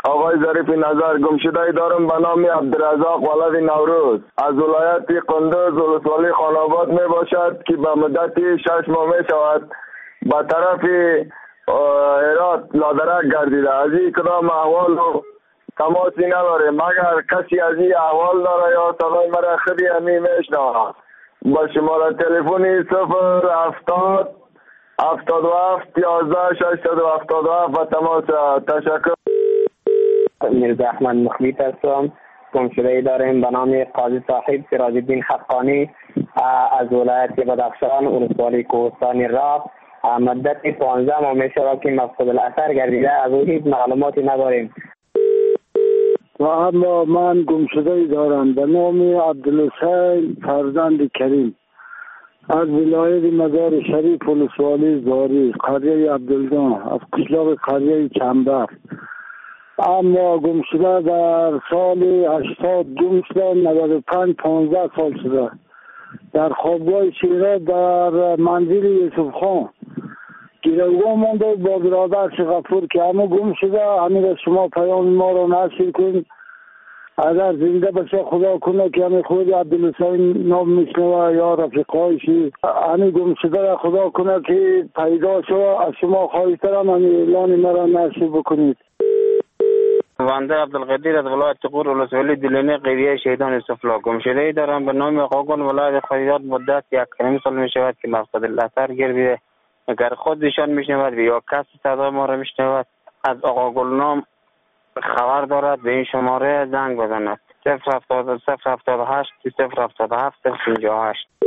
آقای ظریف نظر، گمشده دارم به نام عبدالرزاق ولد نوروز از ولایت قندوز ولسوالی خاناباد می باشد که به مدت شش ماه می شود به طرف هرات لادرک گردیده. از این کدام احوال و تماسی نداریم. اگر کسی از این احوال داره یا صدای مرا خودی همی میشنوه با شماره تلفنی صفر هفتاد هفتاد و هفت یازده ششصد و هفتاد و هفت و تماس. تشکر. میرزا احمد مخبیت هستم. گمشده ای داریم به نام قاضی صاحب سراج الدین حقانی از ولایت بدخشان ولسوالی کوهستانی راه. مدت پانزده ماه می شود که مفقود الاثر گردیده. از او هیچ معلوماتی نداریم. و اما من گمشده ای دارم به نام عبدالحسین فرزند کریم از ولایت مزار شریف ولسوالی زاری قریه عبدالجان از قشلاق قریه چنبر. اما گمشده در سال هشتاد گم شده، نود و پنج پانزده سال شده در خوابگاه شیره در منزل یوسف خان گیرگاه مانده با برادر شغفور که همه گم شده. همین شما پیام ما رو نشر کن. اگر زنده بشه خدا کنه که همین خود عبدالحسین نام میشنوه یا رفیقایشی همین گم شده را خدا کنه که پیدا شو. از شما خواهش دارم همین اعلان مرا نشر بکنید. بنده عبدالقدیر از ولایت تقور ولسوالی دلینه قریه شهیدان سفلا. گمشده ای دارم به نام آقاگون ولایت خریدات مدت یک کرمی سال می شود که مفقود الاثر گردیده. اگر خودشان میشنود یا کسی صدا ما را میشنود از آقا گلنام خبر دارد به این شماره زنگ بزند. صفر هفتاد صفر هفتاد هشت صفر هفتاد هفت صفر پنجاه و هشت.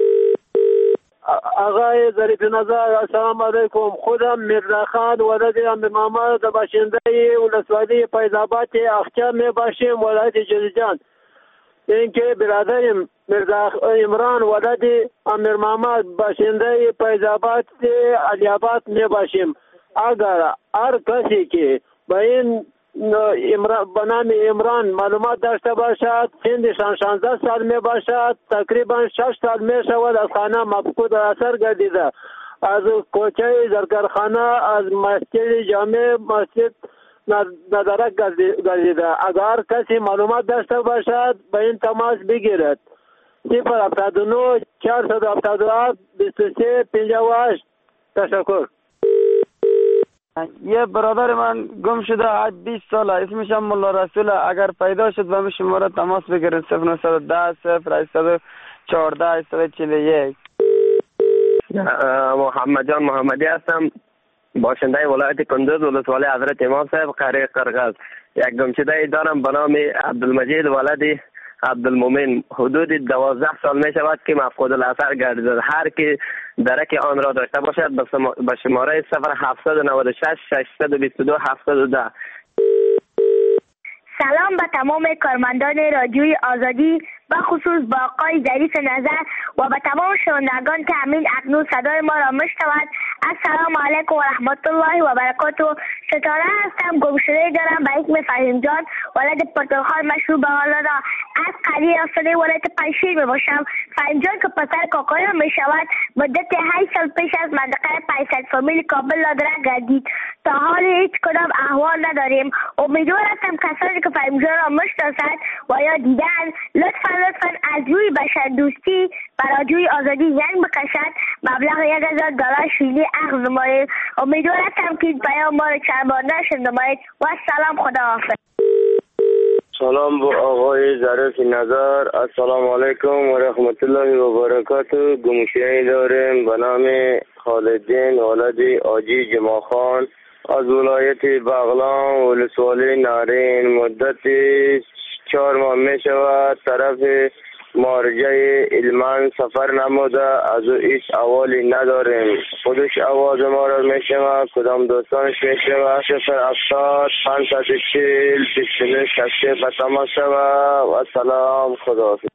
آقای ظریف نظر، السلام علیکم. خودم میرزا خان ولد امیر محمد باشنده ولسوالی فیض‌آباد اخچه می باشیم ولایت جوزجان. اینکه برادرم میرزا عمران ولد امیر محمد باشنده فیض‌آباد علی‌آباد می باشیم. اگر هر کسی که به این به نام عمران معلومات داشته باشد، سنشان شانزده سال می باشد، تقریبا شش سال می شود از خانه مفقود اثر گردیده. از کوچه زرگرخانه از مسجد جامع مسجد ندارک گردیده. اگر کسی معلومات داشته باشد به این تماس بگیرد. صفر هفتاد و نه چهارصد و هفتاد و هفت بیست و سه پنجاه و هشت. تشکر. یه برادر من گم شده بیست ساله، اسمش هم مولا رسوله. اگر پیدا شد به شماره تماس بگیرید صفر نهصد و ده صفر هشتصد و چهارده هشتصد و چهل و یک. محمد جان محمدی هستم، باشنده ولایت کندوز ولسوالی حضرت امام صاحب قریه قرغز. یک گمشده دارم به نام عبدالمجید ولد عبدالمومن. حدود دوازده سال می شود که مفقود الاثر گردیده. هر کی درک آن را داشته باشد به شماره صفر هفتصد و نود و شش ششصد و بیست و دو هفتاد و ده. سلام به تمام کارمندان رادیوی آزادی، به خصوص با آقای ظریف نظر و به تمام شنوندگان که همین اکنون صدای ما را میشنوند. السلام علیکم و رحمت الله و برکاته. ستاره هستم، گمشده دارم به اسم فهیم جان ولد پرتغال مشهور به حالا از قریه اصلی ولایت پنجشیر می باشم. فهیم جان که پسر کاکایم می شود، مدت هشت سال پیش از منطقه پنجصد فامیل کابل لادرک گردید. تا حال هیچ کدام احوال نداریم. امیدوار هستم کسانی که فهیم جان را میشناسند و یا دیدن لطفا لطفا از روی بشر دوستی برای رادیوی آزادی زنگ بکشد. مبلغ یک هزار دلار شیلی اخذ نمایید. امیدوار هستم که پیام ما را چند بار نشنیده نمایید و سلام، خداحافظ. سلام با آقای ظریف نظر. السلام علیکم و رحمت الله و برکاته. گمشده داریم به نام خالدین ولد آجی جمع خان از ولایت بغلان ولسوالی نارین. مدت چهار ماه می شود طرف مارجه علمان سفر نموده. از او هیچ احوالی نداریم. خودش آواز ما را می شود، کدام دوستانش می شود. صفر هفتاد پانصد و چهل بیست و نه شصت به تماس شود. و سلام، خداحافظ.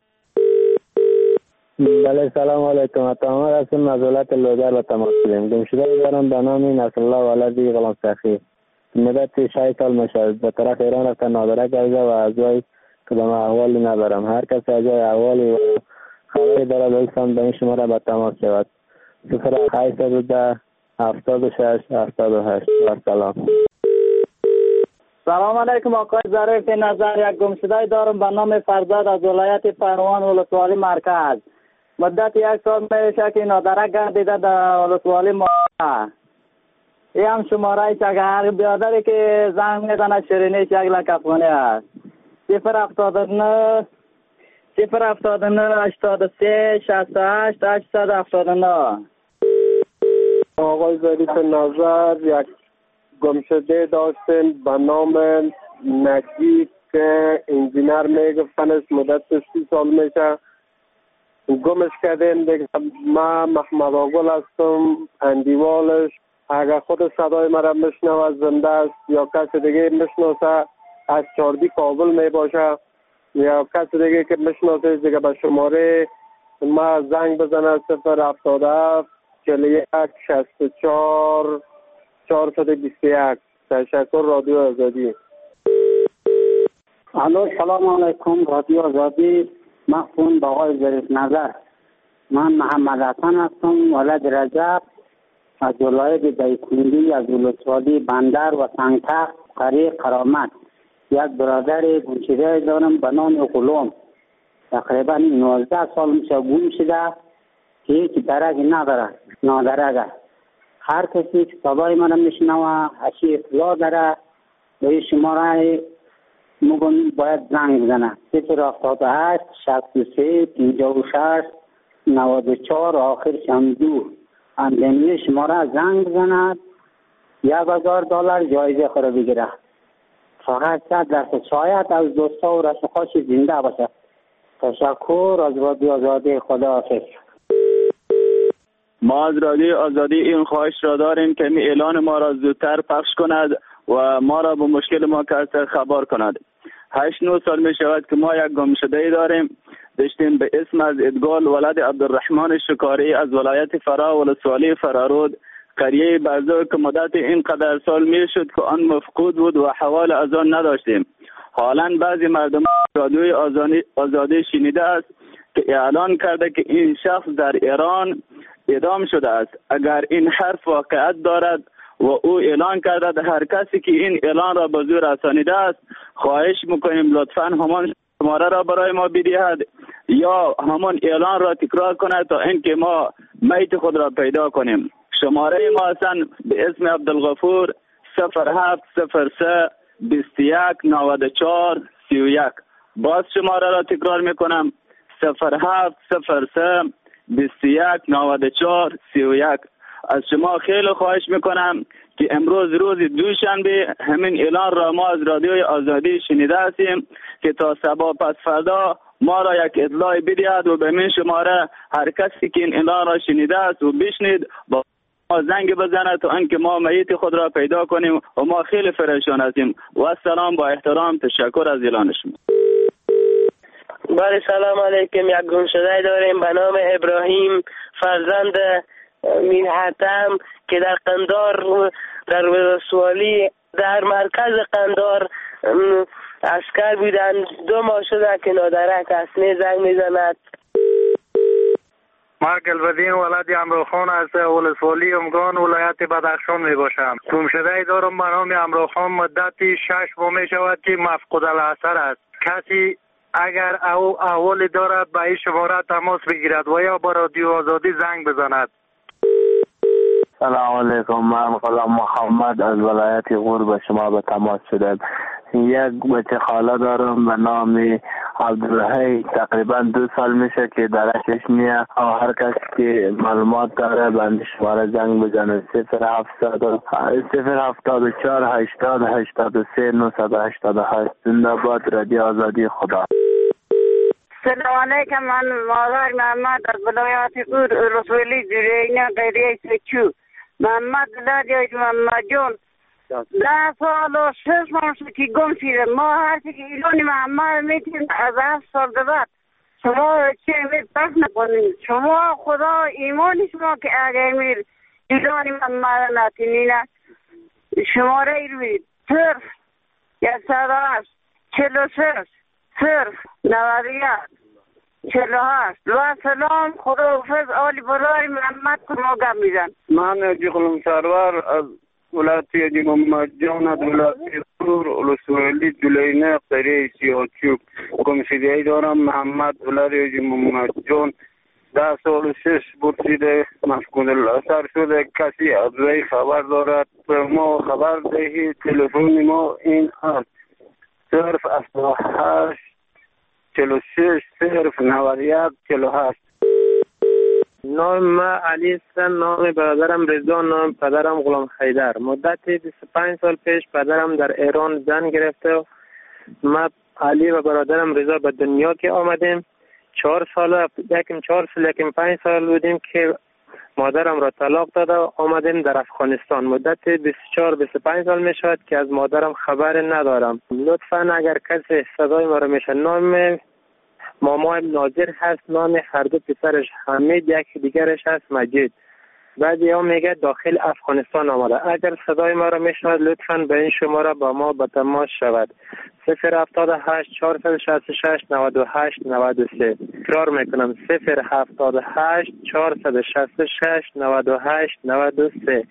بله سلام علیکم. اتامر هستم از ولایت لودر به تماس شدیم. گمشده دارم به نام نصر الله ولدی غلام سخی. مدت شش سال میشود به طرف ایران رفته نادره کرده و از وی کدام احوالی ندارم. هر کس از وی احوالی و خبری دارد لطفاً به این شماره به تماس شود. صفر هشتصد و ده هفتاد و شش هفتاد و هشت. و سلام. سلام علیکم آقای ظریف نظر. یک گمشده دارم به نام فرزاد از ولایت پهلوان ولسوالی مرکز. مدت یک سال میشه که نادرک گردیده در ولسوالی مرکز. این هم شماره که هر بیادری که زنگ میزنه شیرینیش یک لک افغانی است. صفر هفتاد و نه صفر هفتاد و نه هشتاد و سه شصت و هشت هشتصد و هفتاد و نه. آقای ظریف نظر، یک گمشده داشتیم به نام نجیب که انجینر میگفتنش مدت سی سال میشه گمش کردیم دیگه. من محمد آگل هستم، اندیوالش. اگر خود صدای مرا میشنوه زنده است یا کسی دیگه میشناسه از چاردی کابل می باشه یا کسی دیگه که میشناسه دیگه به شماره ما زنگ بزنه صفر هفتاد و هفت چهل و یک شصت و چهار چهارصد و بیست و یک. تشکر رادیو آزادی. الو سلام علیکم رادیو آزادی. مخفون با آقای ظریف نظر. من محمد حسن هستم، ولد رجب از ولایت دایکنډي از ولسوالی بندر و سنگتخت قریه قرامت. یک برادر گمشده دارم به نام غلام، تقریبا نوزده سال میشه گم شده که هیچ درکی نداره، نادرک. هر کسی که صدای من میشنوه اشی اطلاع داره به این شماره مگن باید زنگ بزنه. صفر هفتاد و هشت شصت و سه پنجاه و شش نود و چهار آخرش هم دو. اندنی شماره زنگ بزند یک هزار دلار جایزه خود بگیره. فقط صد درصد شاید از دوستا و رفقاش زنده باشه. تشکر از رادیو آزادی. خداحافظ. ما از رادیو آزادی این خواهش را داریم که می اعلان ما را زودتر پخش کند و ما را به مشکل ما که خبر کند. هشت نه سال می شود که ما یک گمشده داریم داشتیم به اسم از ادگال ولد عبدالرحمن شکاری از ولایت فرا ولسوالی فرارود قریه برزو که مدت اینقدر سال می شد که آن مفقود بود و حوال از آن نداشتیم. حالا بعضی مردم رادیوی آزادی شنیده است که اعلان کرده که این شخص در ایران اعدام شده است. اگر این حرف واقعیت دارد و او اعلان کرده هر کسی که این اعلان را به زور رسانیده است خواهش میکنیم لطفاً همان شماره را برای ما بدهد یا همان اعلان را تکرار کند تا اینکه ما میت خود را پیدا کنیم. شماره ما هستند به اسم عبدالغفور صفر هفت صفر سه بیست و یک نود و چهار سی و یک. باز شماره را تکرار میکنم صفر هفت صفر سه بیست و یک نود و چهار سی و یک. از شما خیلی خواهش میکنم که امروز روز دوشنبه همین اعلان را ما از رادیوی آزادی شنیده هستیم که تا صبح پس فردا ما را یک اطلاع بدهد و به من شماره هر کسی که این اعلان را شنیده است و بشنید با ما زنگ بزنه تا اینکه ما میت خود را پیدا کنیم و ما خیلی پریشان هستیم. و سلام، با احترام، تشکر از اعلان شما. بله سلام علیکم. یک گمشده داریم به نام ابراهیم فرزند مین حتم که در قندار در ولسوالی در مرکز قندار اسکر بودن. دو ماه شده که نادرک است. می زنگ میزند. مرگ البدین ولد امروخان از ولسوالی امگان ولایت بدخشان می باشم. گمشده دارم به نام امروخان مدتی شش ماه می شود که مفقود الاثر است. کسی اگر او احوالی دارد به این شماره تماس بگیرد و یا با رادیو آزادی زنگ بزند. سلام علیکم. من غلام محمد از ولایت غور به شما به تماس شدم. یک بچه خاله دارم به نام عبدالحی، تقریبا دو سال میشه که درکش نیه و هر کسی که معلومات داره بنده شماره زنگ بزنه صفر هفتاد و چهار هشتاد هشتاد و سه نهصد و هشتاد و هشت. زنده باد رادیو آزادی. خدا. سلام علیکم. من مادر محمد از ولایت غور رسولی جرینا قریه سکو. محمد دادیاج محمد جون ده سال و شش ماه شد که گم شده. ما هرچی که ایلان محمد میتونیم از هفت سال به بعد شما چه امید پس نکنید. شما خدا ایمان شما که اگر میر ایلان محمد نتینین شماره ای روید صرف یک صد و هشت چل و شش صرف نود و یک چل و هشت. و سلام، خدا حافظ. آلی بلای محمد که ما گم میزن. من جیخلوم سرور از ولایت حاجی محمد جان از ولایت غور ولسوالی دولینه قریه سیاچوب. گمشدگی دارم محمد ولایت حاجی محمد جان ده سال و شش برسیده مفقود الاثر شده. کسی از وی خبر دارد به ما خبر دهید. تلفن ما این است صرف هفتاد و هشت چهل و شش صرف نود و یک چهل و هشت. نام ما علی است، نام برادرم رضا، نام پدرم غلام حیدر. مدت بیست و پنج سال پیش پدرم در ایران زن گرفته و ما علی و برادرم رضا به دنیا که آمدیم. چهار سال یکم چهار سال یکم پنج سال بودیم که مادرم را طلاق داده و آمدیم در افغانستان. مدت بیست و چهار بیست و پنج سال می شود که از مادرم خبر ندارم. لطفا اگر کسی صدای ما را میشه، نام مامایم ناظر هست، نام هر دو پسرش حمید، یک دیگرش هست مجید. بعد ها میگه داخل افغانستان آمده. اگر صدای ما را میشنوید لطفا به این شماره با ما به تماس شود. صفر هفتاد و هشت چهارصد و شصت و شش نود و هشت نود و سه. تکرار میکنم صفر هفتاد و هشت چهارصد و شصت و شش نود و هشت نود و سه.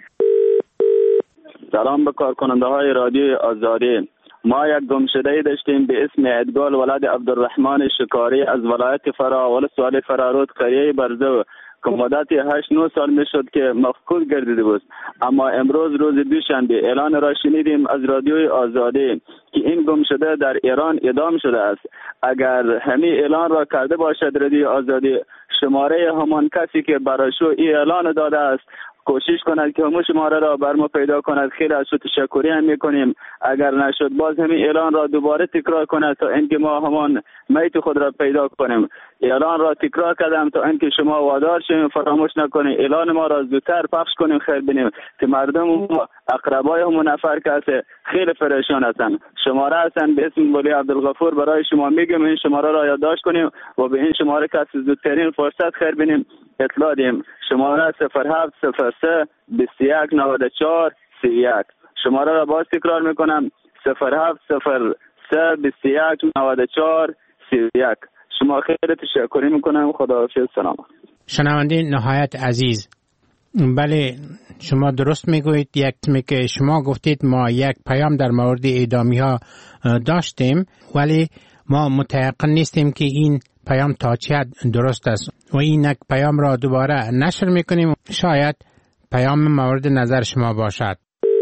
سلام به کارکننده های رادیو آزادی. ما یک گمشده داشتیم به اسم ادگال ولد عبدالرحمن شکاری از ولایت فرا ولسوالی فرارود قریه برزو که مدت هشت نه سال می شد که مفقود گردیده بود. اما امروز روز دوشنبه اعلان را شنیدیم از رادیوی آزادی که این گمشده در ایران اعدام شده است. اگر همین اعلان را کرده باشد رادیو آزادی، شماره همان کسی که برایشو این اعلان داده است کوشش کند که همون شماره را بر ما پیدا کند. خیلی از شما تشکری هم میکنیم. اگر نشد باز همین اعلان را دوباره تکرار کند تا اینکه ما همان میت خود را پیدا کنیم. اعلان را تکرار کردم تا اینکه شما وادار شویم فراموش نکنیم اعلان ما را زودتر پخش کنیم خیر بینیم که مردم ما اقربای همون نفر که خیلی پریشان هستند. شماره هستند به اسم ولی عبدالغفور برای شما میگم این شماره را یادداشت کنیم و به این شماره که زودترین فرصت خیر بینیم اطلاع دیم. شماره صفر هفت صفر سه بیست و یک نود و چهار سی و یک. شماره را باز تکرار میکنم صفر هفت صفر سه بیست و یک نود و چهار سی و یک. شما خیلی تشکری میکنم. خداحافظ. سلام. شنونده نهایت عزیز، بله شما درست میگویید. یک که شما گفتید ما یک پیام در مورد اعدامی ها داشتیم ولی ما متيقن نیستیم که این پیام تا چه حد درست است و این یک پیام را دوباره نشر میکنیم. شاید پیام مورد نظر شما باشد.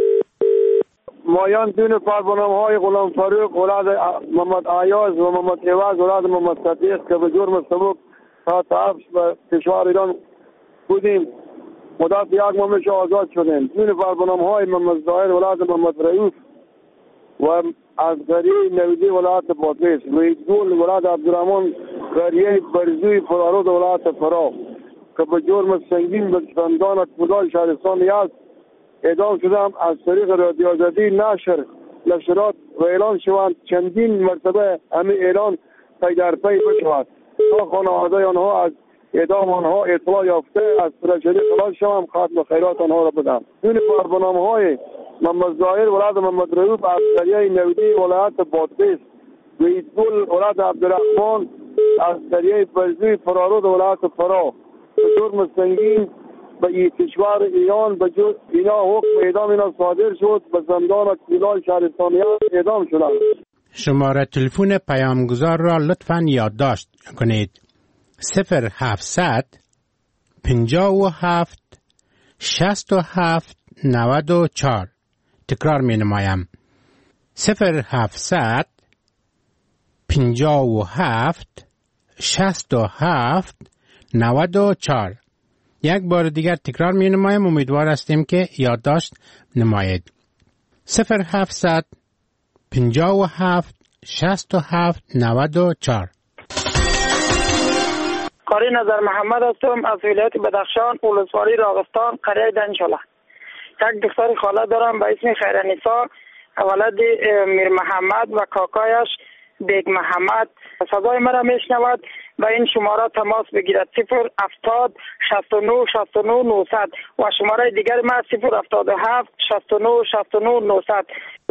مایان دون پربانم های غلام فاروق ولاد محمد آیاز و محمد عوض ولاد محمد صدیق که به جرم سبب تا تعفش به کشور ایران بودیم مدت یک ماه آزاد شدیم. دون پربانم های محمد ظاهر ولاد محمد رئیس و از قریه نویدی ولایت بادغیس و ایدگول ولایت عبدالرحمن قریه برزوی فرارود ولایت فرا که به جرم سنگین به زندان کودال شهرستان یزد اعدام شدم. از طریق رادیو آزادی نشر نشرات و اعلان شوند چندین مرتبه همین اعلان پی در پی بشود تا خانواده آنها از اعدام آنها اطلاع یافته از پرشدی خلاص شوم ختم خیرات آنها را بدم. دون برنامه های محمد ظاهر ولایت محمد رئوف از قریه نویدی ولایت بادغیس و ایدگل ولایت عبدالرحمن از قریه برزوی فرارود ولایت فرا به جرم سنگین به این کشور ایران به جو اینا حکم اعدام اینا صادر شد. به زندان کودال شهرستان اعدام شدند. شماره تلفن پیامگذار را لطفاً یادداشت کنید. صفر هفتصد پنجاه و هفت شصت و هفت نود و چهار. تکرار می نمایم. صفر هفتصد پنجاه و هفت شصت و هفت نود و چهار. یک بار دیگر تکرار می نمایم. امیدوار هستیم که یادداشت نمایید. صفر هفتصد پنجاه و هفت شصت و هفت نود و چهار. قاری نظر محمد هستم از ولایت بدخشان ولسوالی راغستان قریه دنشاله. یک دختر خاله دارم به اسم خیرنیسا ولد میر محمد و کاکایش بیگ محمد. صدای مرا میشنود و این شماره تماس بگیرد صفر هفتاد شصت و نه شصت و نه نهصد و شماره دیگر ما صفر هفتاد و هفت شصت و نه شصت و نه نهصد.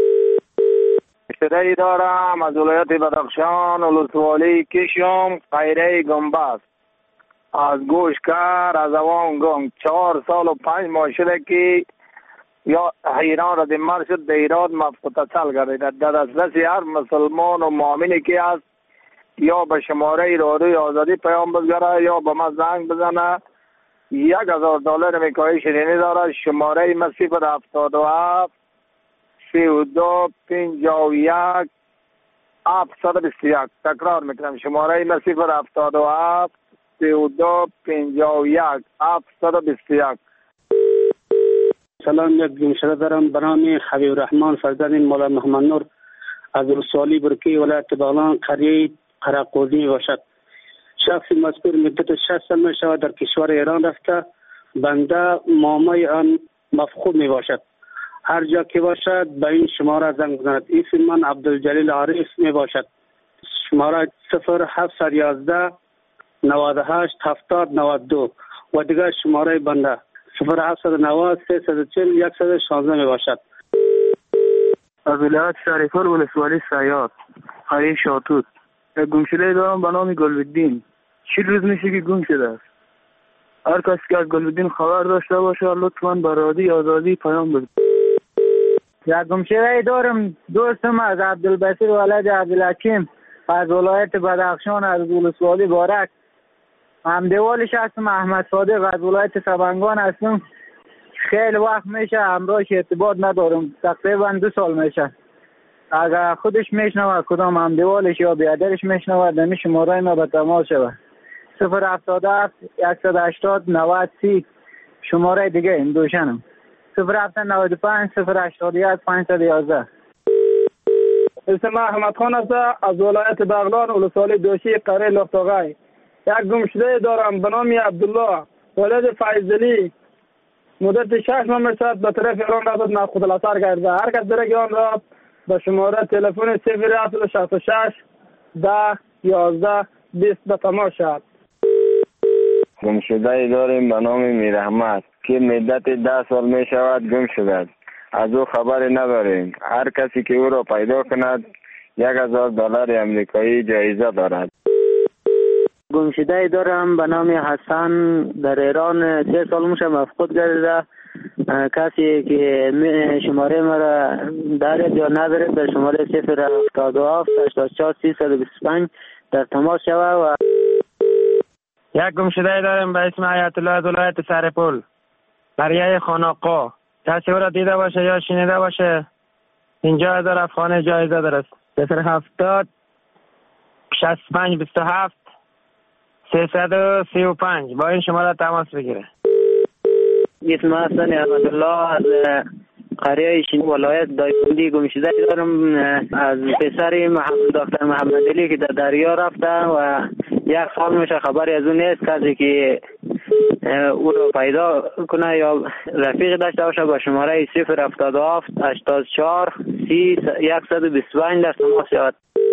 صدایی دارم از ولایت بدخشان ولسوالی کشم قریه گنبست از گوشکر از اوان گنگ. چهار سال و پنج ماه شده که یا ایران را دیمار شد در ایران متصل گردیده. در دسترس هر مسلمان و مؤمنی که است یا به شماره رادیوی آزادی پیام بگذاره یا به من زنگ بزنه. یک هزار دلار میکایی شیرینی داره. شماره ما صفر هفتاد و هفت سی و دو پنجاه و یک هفتصد و بیست و یک. تکرار میکنم شماره ما صفر هفتاد و هفت سی و دو پنجاه و یک هفتصد و بیست و یک. سلام، یک گمشده دارم به نام حبیب الرحمن فرزند مولا محمد نور از ولسوالی برکی ولایت بغلان قریه قراقوزی می باشد. شخص مذکور مدت شش سال می شود در کشور ایران رفته. بنده مامای آن مفقود می باشد. هر جا که باشد به این شماره زنگ بزند. اسم من عبدالجلیل عارف می باشد. شماره صفر هفت یازده نود و هشت هفتاد نود و دو و دیگر شماره بنده صفر هفت نود سه چهل یک شانزده می باشد. از ولایت شریفال ولسوالی سیاد قریه شاتوت یک گمشده دارم به نام گلودین. چی روز میشه که گم شده است؟ هر کسی که از گلودین خبر داشته باشه لطفاً به رادیوی آزادی پیام بده. یک گمشده دارم دوستم از عبدالبصیر ولد عبدالحکیم از ولایت بدخشان از ولسوالی بارک. همدیوالش هستم احمد صادق از ولایت سبنگان هستم. خیلی وقت میشه همراهش ارتباط ندارم، تقریبا دو سال میشه. اگر خودش میشنوه کدام همدیوالش یا بیادرش میشنوه دمی شماره ما به تماس شود. صفر هفتاد هفت صد و هشتاد نود سی شماره دیگه این دوشنم. صفر هفت نود و پنج صفر هشتاد یک پانصد و یازده. اسم احمد خان است از ولایت بغلان ولسوالی دوشی قریه لختاغای. یک گمشده دارم به نام عبدالله ولد فیضلی. مدت شش ماه میشد به طرف ایران رفت مفقود الاثر کرده. هر کس در ایران را به شماره تلفن صفر هفت شصت و شش ده یازده بیست به تماس شد. گمشده داریم به نام میر احمد که مدت ده سال می شود گم شده. از او خبری نداریم. هر کسی که او را پیدا کند یک هزار دلار امریکایی جایزه دارد. گمشده دارم به نام حسن در ایران سه سال میشه مفقود گردیده. کسی که شماره مرا دارد یا ندارد در شماره صفر هفتاد و هفت هشتاد و چهار سیصد و بیست و پنج در تماس شود. و یک گمشده دارم به اسم آیت الله از ولایت سرپل قریه خانقا. کسی او را دیده باشه یا شنیده باشه اینجا در افغان جایزه دارد. صفر هفتاد شصت و پنج بیست و هفت سیصد و سی و پنج با این شماره تماس بگیره. اسم حسن احمدالله از قریه شین ولایت دایکندی گمشده دارم از پسر محمد دکتر محمد علی که در دریا رفته و یک سال میشه خبری از اون نیست. کسی که او را پیدا کنه یا رفیق داشته باشه با شماره صفر هفتاد و هفت هشتاد و چهار سی صد و بیست و پنج در تماس شود.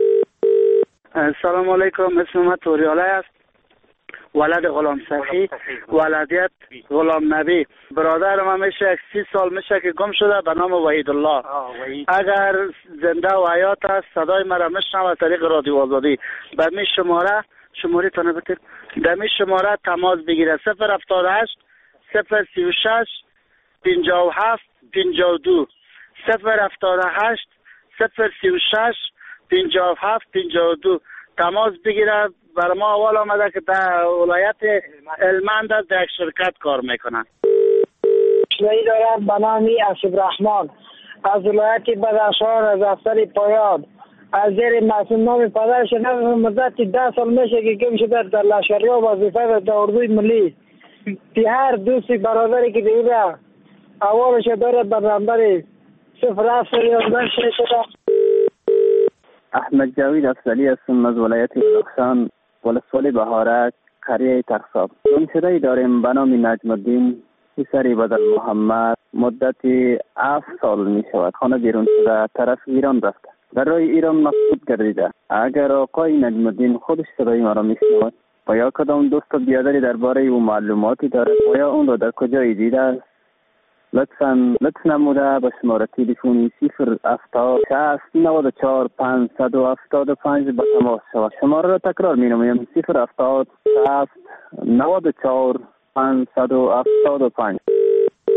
سلام علیکم، اسم من توریاله است، ولد غلام صفی، ولدیت غلام نبی. برادر من میشه سی سال میشه که گم شده به نام وحید الله. اگر زنده و حیات است صدای مرا میشنوه از طریق رادیو آزادی. به می شماره شماره تانه بکن دمی شماره تماس بگیره صفر هفتاد و هشت صفر سی و شش پنجاه و هفت پنجاه و دو صفر هفتاد و هشت صفر سی و شش پنجاه و هفت پنجاه و دو تماس بگیره. برای ما اول آمده که در ولایت هلمند است در یک شرکت کار میکنن. شوی دارم به نامی اشرف رحمان از ولایت بدخشان از افسر پایاد از زیر مسئول نام پدرش ندارم. مدت ده سال میشه که گم شده در لشکریاب وظیفه در اردوی ملی. پی هر دوستی برادری که دیده اولش دارد بر نمبر صفر هفت یازده شش. احمد جاوید افضلی هستم از ولایت بدخشان ولسوالی بهارک قریه تقصاب. گمشده داریم به نام نجم الدین پسری بدر محمد. مدت هفت سال می شود خانه بیرون شده طرف ایران رفته. در راه ایران مفقود گردیده. اگر آقای نجم الدین خودش صدای ما را می شنود و یا کدام دوست و بیادری درباره او معلوماتی دارد و یا اون را در کجای دیده است لطفاً لطف نموده به شماره تلفنی صفر هفتاد شصت نود و چهار پانصد و هفتاد و پنج به تماس شود. شماره را تکرار می نمایم صفر هفتاد شصت نود و چهار پانصد و هفتاد و پنج.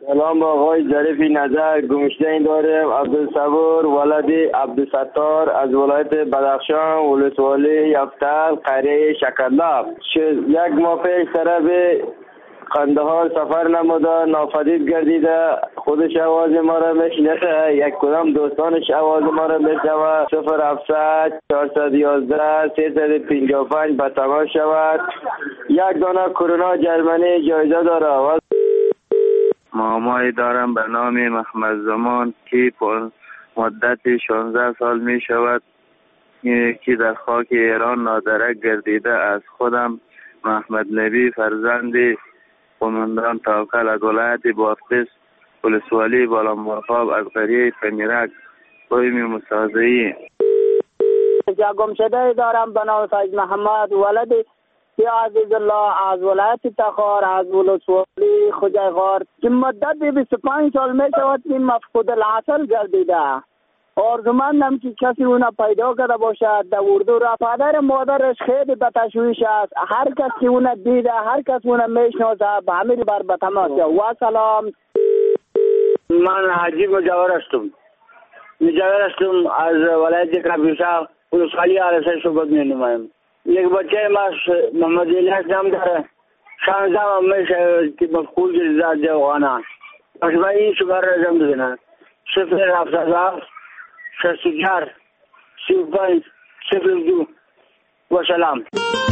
سلام با آقای ظریفی نظر. گمشده دارم عبدالصبور ولدی عبدالستار از ولایت بدخشان، ولسوالی یفتل، قریه شکرلب. یک ماه پیش طرف قندهار سفر نموده، ناپدید گردیده. خودش آواز ما را میشنوه، یک کدام دوستانش آواز ما را میشنوه. صفر هفتصد چهارصد و یازده سیصد و پنجاه و پنج به تماس شود. یک دانه کرونا جرمنی جایزه داره. مامایی دارم به نام محمد زمان که مدت شانزده سال می شود که در خاک ایران نادرک گردیده. از خودم محمد نبی فرزند قماندان توکل از ولایت بادغیس، ولسوالی بالامرغاب از قریه فنیرک، قوم مسازعی. گم شده دارم به نام سید محمد ولد یا عزیز الله از ولایت تخار، از ولسوالی خوجایغار که مدت بیست و پنج سال می شود که مفقود العسل گردیده. آرزومندم که کسی اونا پیدا کرده باشد. در اردو را پدر مادرش خیلی به تشویش است. هر کس که اونا دیده، هر کس اونا میشناسه، به همین بر به تماس. و سلام. من حاجی مجاور هستم. مجاور هستم از ولایت کبیرشاه، ولسوالی عرصه شعبت می نمایم. یک بچه ما محمد الیاس نام داره، شانزده ماه میشه که مفقود گردیده در افغانستان. پس من این شماره را زم بزنم: صفر هفتصد و هفت شصت و چهار سی و پنج صفر دو. و سلام.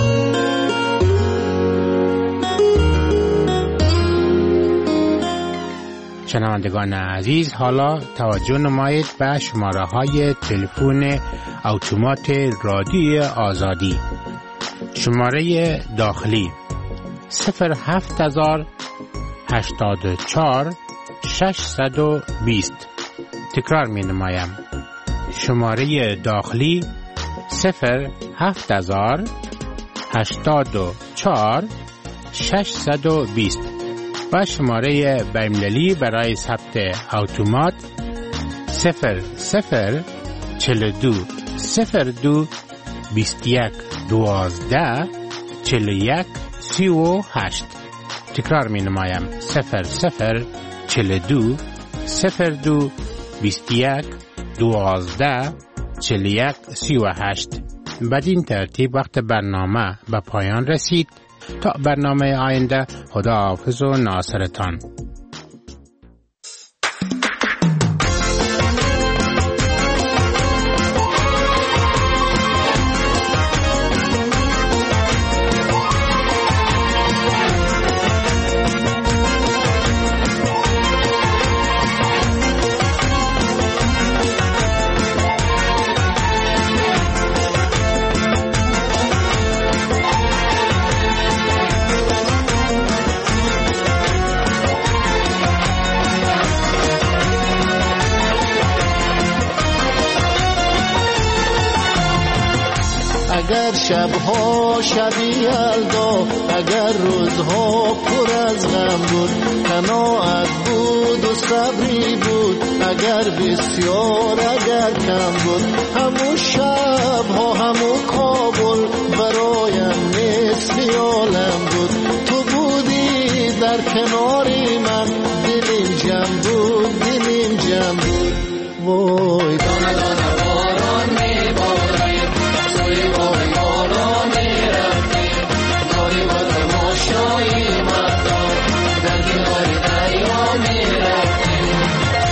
شنوندگان عزیز، حالا توجه نمایید به شماره های تلفن اتومات رادیوی آزادی. شماره داخلی صفر هفت هزار هشتاد و چهار ششصد و بیست. تکرار می نمایم: شماره داخلی صفر هفت هزار هشتاد و چهار ششصد و بیست و شماره بین‌المللی برای ثبت اتومات صفر صفر چهل و دو صفر دو بیست و یک دوازده چهل و یک سی و هشت. تکرار می نمایم: صفر صفر چهل و دو صفر دو بیست و یک دوازده چهل و یک سی و هشت. بدین ترتیب وقت برنامه به پایان رسید. تا برنامه آینده، خدا حافظ و ناصرتان. اگر شبها شبی یلدا، اگر روزها پر از غم بود، قناعت بود و صبری بود، اگر بسیار اگر کم بود، همون شبها همون کابل برایم مثل عالم بود. تو بودی در کناری من، دلیم جمع بود، دلیم جمع بود. وای دانه دانه باران میباریم، سوی بای بالا میرفتیم، داری و تماشایی مردم در کنار دریا میرفتیم.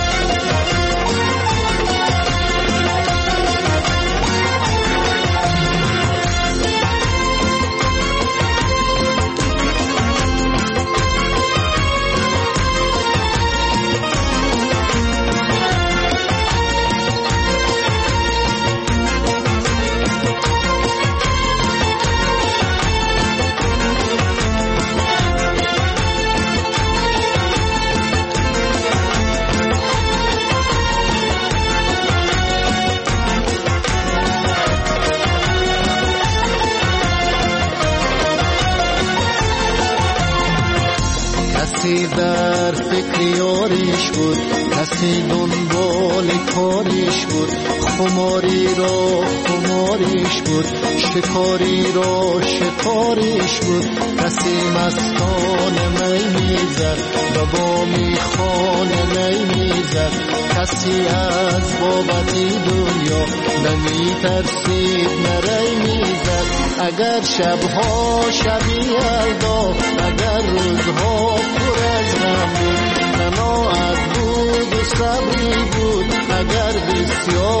کسی در فکر یاریش بود، کسی دنبال کاریش بود، خماری را خماریش بود، شکاری را شکاریش بود. کسی مستانه می میزد و بامی خانه نی میزد. کسی از بابتی دنیا نمی ترسید نری میزد. اگر شبها شبی یلدا، اگر روزها پر از غم بود، قناعت بود و صبری بود. اگر بسیار